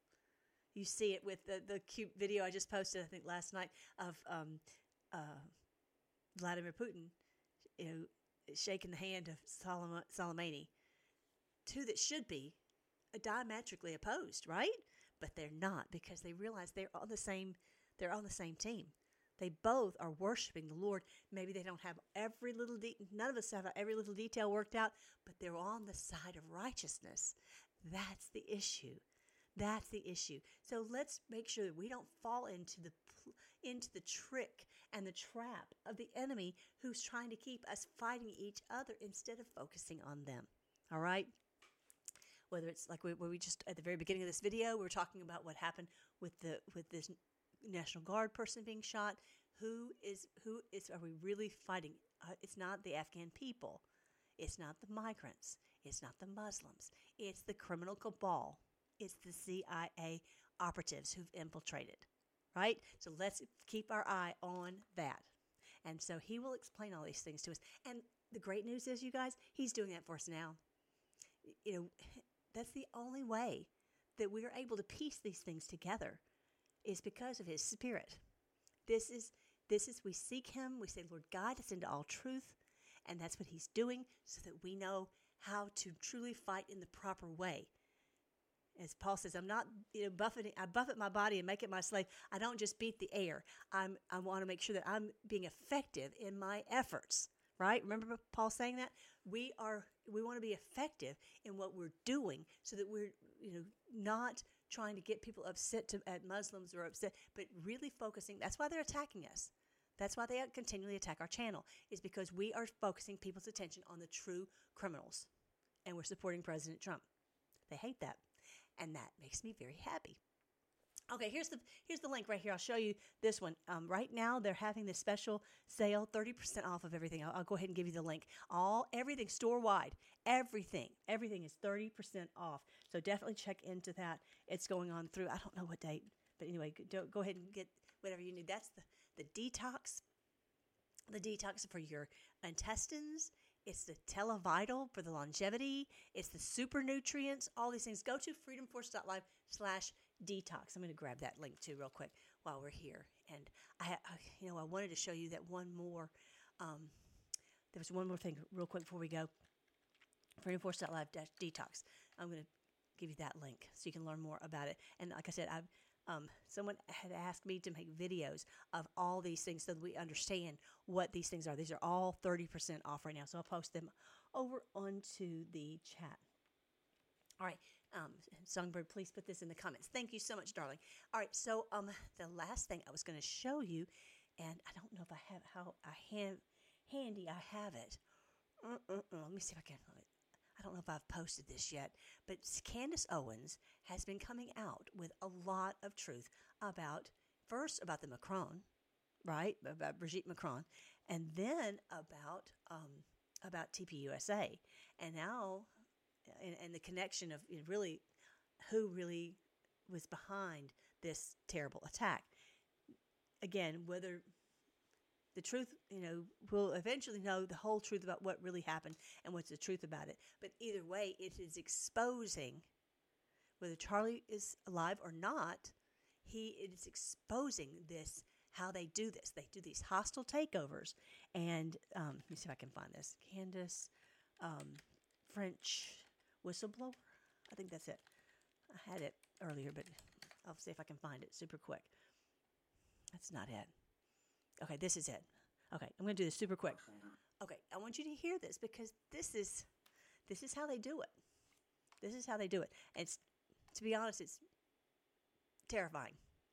Speaker 1: You see it with the, the cute video I just posted, I think last night, of um, uh, Vladimir Putin, you know, shaking the hand of Solom- Soleimani. Two that should be diametrically opposed, right? But they're not, because they realize they're on the same. They're on the same team. They both are worshiping the Lord. Maybe they don't have every little de- none of us have every little detail worked out, but they're on the side of righteousness. That's the issue. That's the issue. So let's make sure that we don't fall into the into the trick and the trap of the enemy, who's trying to keep us fighting each other instead of focusing on them. All right? Whether it's like we, where we just at the very beginning of this video, we were talking about what happened with the with this National Guard person being shot. Who is who is are we really fighting? Uh, it's not the Afghan people. It's not the migrants. It's not the Muslims. It's the criminal cabal. It's the C I A operatives who've infiltrated, right? So let's keep our eye on that. And so he will explain all these things to us. And the great news is, you guys, he's doing that for us now. You know, that's the only way that we are able to piece these things together, is because of his spirit. This is, this is, we seek him. We say, Lord, guide us into all truth. And that's what he's doing, so that we know how to truly fight in the proper way. As Paul says, I'm not, you know, buffeting, I buffet my body and make it my slave. I don't just beat the air. I'm, I want to make sure that I'm being effective in my efforts, right? Remember Paul saying that? We are, we want to be effective in what we're doing, so that we're, you know, not trying to get people upset to, at Muslims or upset, but really focusing. That's why they're attacking us. That's why they continually attack our channel, is because we are focusing people's attention on the true criminals, and we're supporting President Trump. They hate that, and that makes me very happy. Okay, here's the here's the link right here. I'll show you this one. Um, right now, they're having this special sale, thirty percent off of everything. I'll, I'll go ahead and give you the link. All everything store-wide, everything, everything is thirty percent off. So definitely check into that. It's going on through, I don't know what date, but anyway, go, go ahead and get whatever you need. That's the, the detox, the detox for your intestines. It's the Televital for the longevity. It's the super nutrients, all these things. Go to freedomforce.live slash detox. I'm going to grab that link too real quick while we're here. And I, I you know, I wanted to show you that one more, um, there was one more thing real quick before we go. freedomforce.live dash detox. I'm going to give you that link so you can learn more about it. And like I said, I've, Um, someone had asked me to make videos of all these things so that we understand what these things are. These are all thirty percent off right now, so I'll post them over onto the chat. All right, um, Songbird, please put this in the comments. Thank you so much, darling. All right, so um, the last thing I was going to show you, and I don't know if I have how I have handy. I have it. Uh-uh-uh. Let me see if I can. I don't know if I've posted this yet, but Candace Owens has been coming out with a lot of truth about, first about the Macron, right, about Brigitte Macron, and then about um, about T P U S A, and now, and, and the connection of you know, really who really was behind this terrible attack. Again, whether the truth, you know, we'll eventually know the whole truth about what really happened and what's the truth about it. But either way, it is exposing, whether Charlie is alive or not, he it is exposing this, how they do this. They do these hostile takeovers. And um, let me see if I can find this. Candace, um, French whistleblower. I think that's it. I had it earlier, but I'll see if I can find it super quick. That's not it. Okay, this is it. Okay, I'm going to do this super quick. Okay, I want you to hear this because this is this is how they do it. This is how they do it. And it's, to be honest, it's terrifying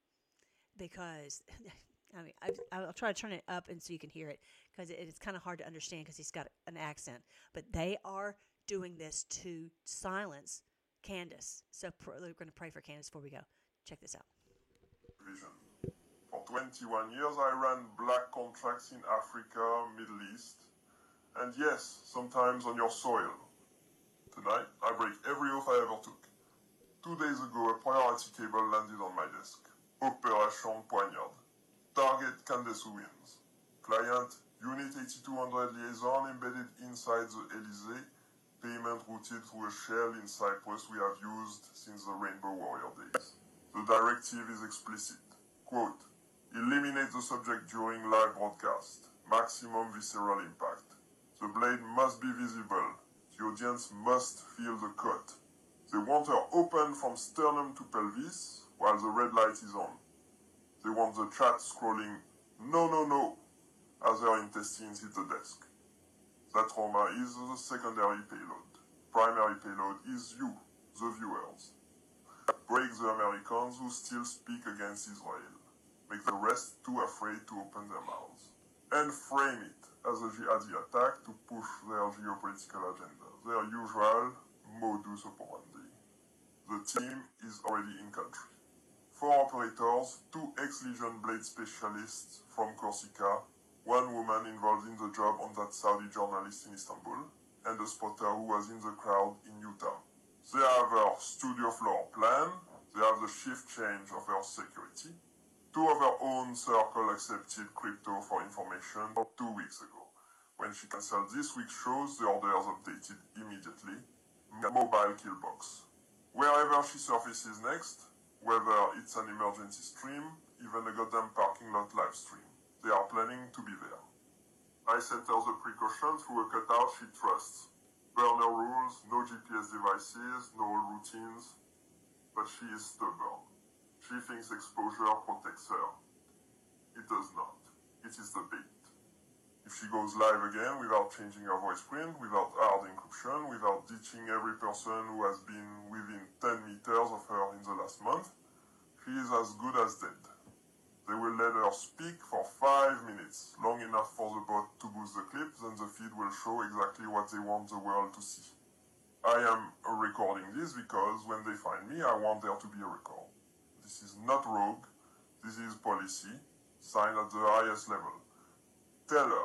Speaker 1: because I mean I, I'll try to turn it up and so you can hear it because it, it's kind of hard to understand because he's got an accent. But they are doing this to silence Candace. So pr- we're going to pray for Candace before we go. Check this out.
Speaker 11: Vision. For twenty-one years, I ran black contracts in Africa, Middle East, and yes, sometimes on your soil. Tonight, I break every oath I ever took. Two days ago, a priority cable landed on my desk. Opération Poignard. Target Candace Owens. Client, Unit eighty-two hundred liaison embedded inside the Elysee. Payment routed through a shell in Cyprus we have used since the Rainbow Warrior days. The directive is explicit. Quote, eliminate the subject during live broadcast. Maximum visceral impact. The blade must be visible. The audience must feel the cut. They want her open from sternum to pelvis while the red light is on. They want the chat scrolling, no, no, no, as her intestines hit the desk. That trauma is the secondary payload. Primary payload is you, the viewers. Break the Americans who still speak against Israel. Make the rest too afraid to open their mouths. And frame it as a jihadi attack to push their geopolitical agenda, their usual modus operandi. The team is already in country. Four operators, two ex-Legion Blade specialists from Corsica, one woman involved in the job on that Saudi journalist in Istanbul, and a spotter who was in the crowd in Utah. They have our studio floor plan, they have the shift change of our security. Two of our own circle accepted crypto for information two weeks ago. When she cancelled this week's shows, the orders updated immediately. Mobile kill box. Wherever she surfaces next, whether it's an emergency stream, even a goddamn parking lot live stream, they are planning to be there. I sent her the precaution through a cutout she trusts. Burner rules, no G P S devices, no routines. But she is stubborn. She thinks exposure protects her. It does not. It is the bait. If she goes live again without changing her voice print, without hard encryption, without ditching every person who has been within ten meters of her in the last month, she is as good as dead. They will let her speak for five minutes, long enough for the bot to boost the clip, then the feed will show exactly what they want the world to see. I am recording this because when they find me, I want there to be a record. This is not rogue, this is policy, signed at the highest level. Tell her,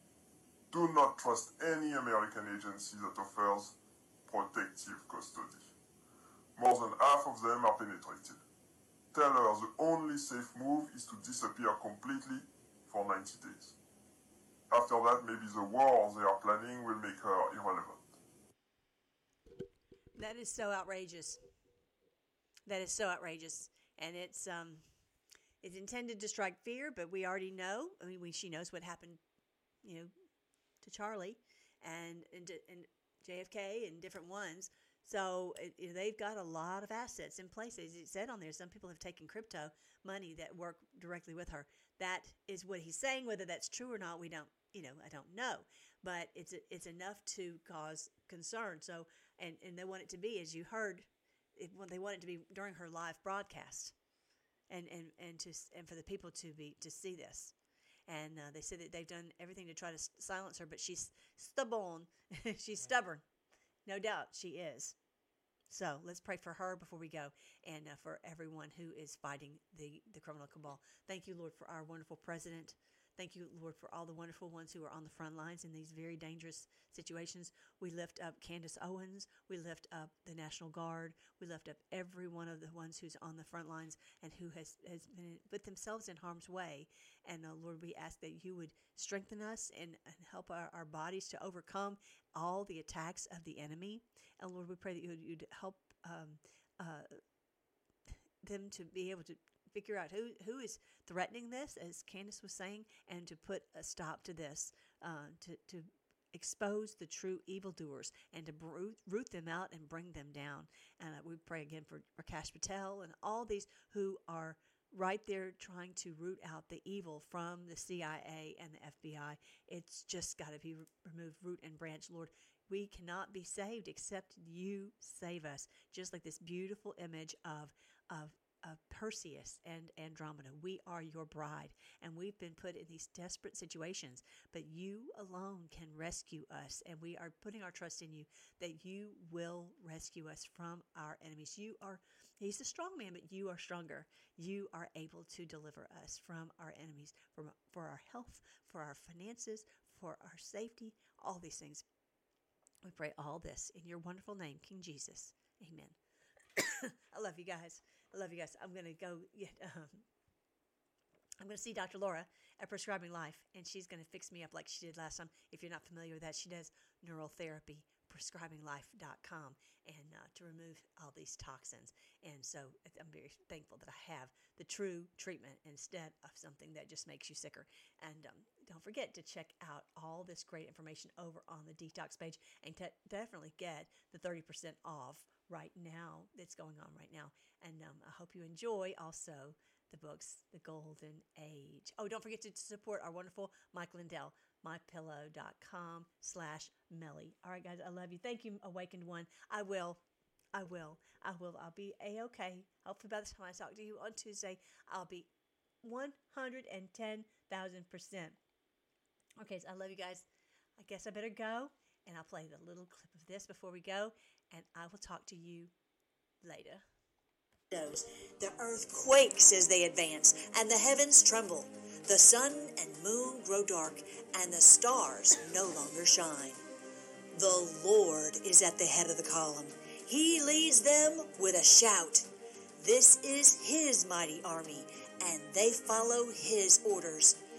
Speaker 11: do not trust any American agency that offers protective custody. More than half of them are penetrated. Tell her the only safe move is to disappear completely for ninety days. After that, maybe the war they are planning will make her irrelevant.
Speaker 1: That is so outrageous. That is so outrageous. And it's um, it's intended to strike fear, but we already know. I mean, we, she knows what happened, you know, to Charlie and and, and J F K and different ones. So it, you know, they've got a lot of assets in place. As it said on there, some people have taken crypto money that work directly with her. That is what he's saying. Whether that's true or not, we don't. You know, I don't know. But it's it's enough to cause concern. So and, and they want it to be, as you heard, it, they want it to be during her live broadcast, and and and to and for the people to be to see this. And uh, they said that they've done everything to try to silence her, but she's stubborn. She's stubborn. No doubt she is. So let's pray for her before we go, and uh, for everyone who is fighting the, the criminal cabal. Thank you, Lord, for our wonderful president. Thank you, Lord, for all the wonderful ones who are on the front lines in these very dangerous situations. We lift up Candace Owens. We lift up the National Guard. We lift up every one of the ones who's on the front lines and who has, has been put themselves in harm's way. And uh, Lord, we ask that you would strengthen us and, and help our, our bodies to overcome all the attacks of the enemy. And Lord, we pray that you would you'd help um, uh, them to be able to figure out who, who is threatening this, as Candace was saying, and to put a stop to this, uh, to, to expose the true evildoers and to root, root them out and bring them down. And uh, we pray again for Rakesh Patel and all these who are right there trying to root out the evil from the C I A and the F B I. It's just got to be re- removed root and branch, Lord. We cannot be saved except you save us. Just like this beautiful image of of of Perseus and Andromeda. We are your bride, and we've been put in these desperate situations, but you alone can rescue us, and we are putting our trust in you that you will rescue us from our enemies. You are, he's a strong man, but you are stronger. You are able to deliver us from our enemies, from, for our health, for our finances, for our safety, all these things. We pray all this in your wonderful name, King Jesus. Amen. I love you guys. I love you guys. I'm going to go get, um, I'm going to see Doctor Laura at Prescribing Life, and she's going to fix me up like she did last time. If you're not familiar with that, she does neural therapy, prescribing life dot com, and uh, to remove all these toxins. And so I'm very thankful that I have the true treatment instead of something that just makes you sicker. And um, don't forget to check out all this great information over on the Detox page, and te- definitely get the thirty percent off right now that's going on right now. And um, I hope you enjoy also the books, The Golden Age. Oh, don't forget to support our wonderful Mike Lindell, mypillow.com slash Melly. All right, guys, I love you. Thank you, Awakened One. I will. I will. I will. I'll be A-okay. Hopefully by the time I talk to you on Tuesday, I'll be one hundred ten thousand percent. Okay, so I love you guys. I guess I better go, and I'll play the little clip of this before we go, and I will talk to you later. The earth quakes as they advance, and the heavens tremble. The sun and moon grow dark, and the stars no longer shine. The Lord is at the head of the column. He leads them with a shout. This is his mighty army, and they follow his orders.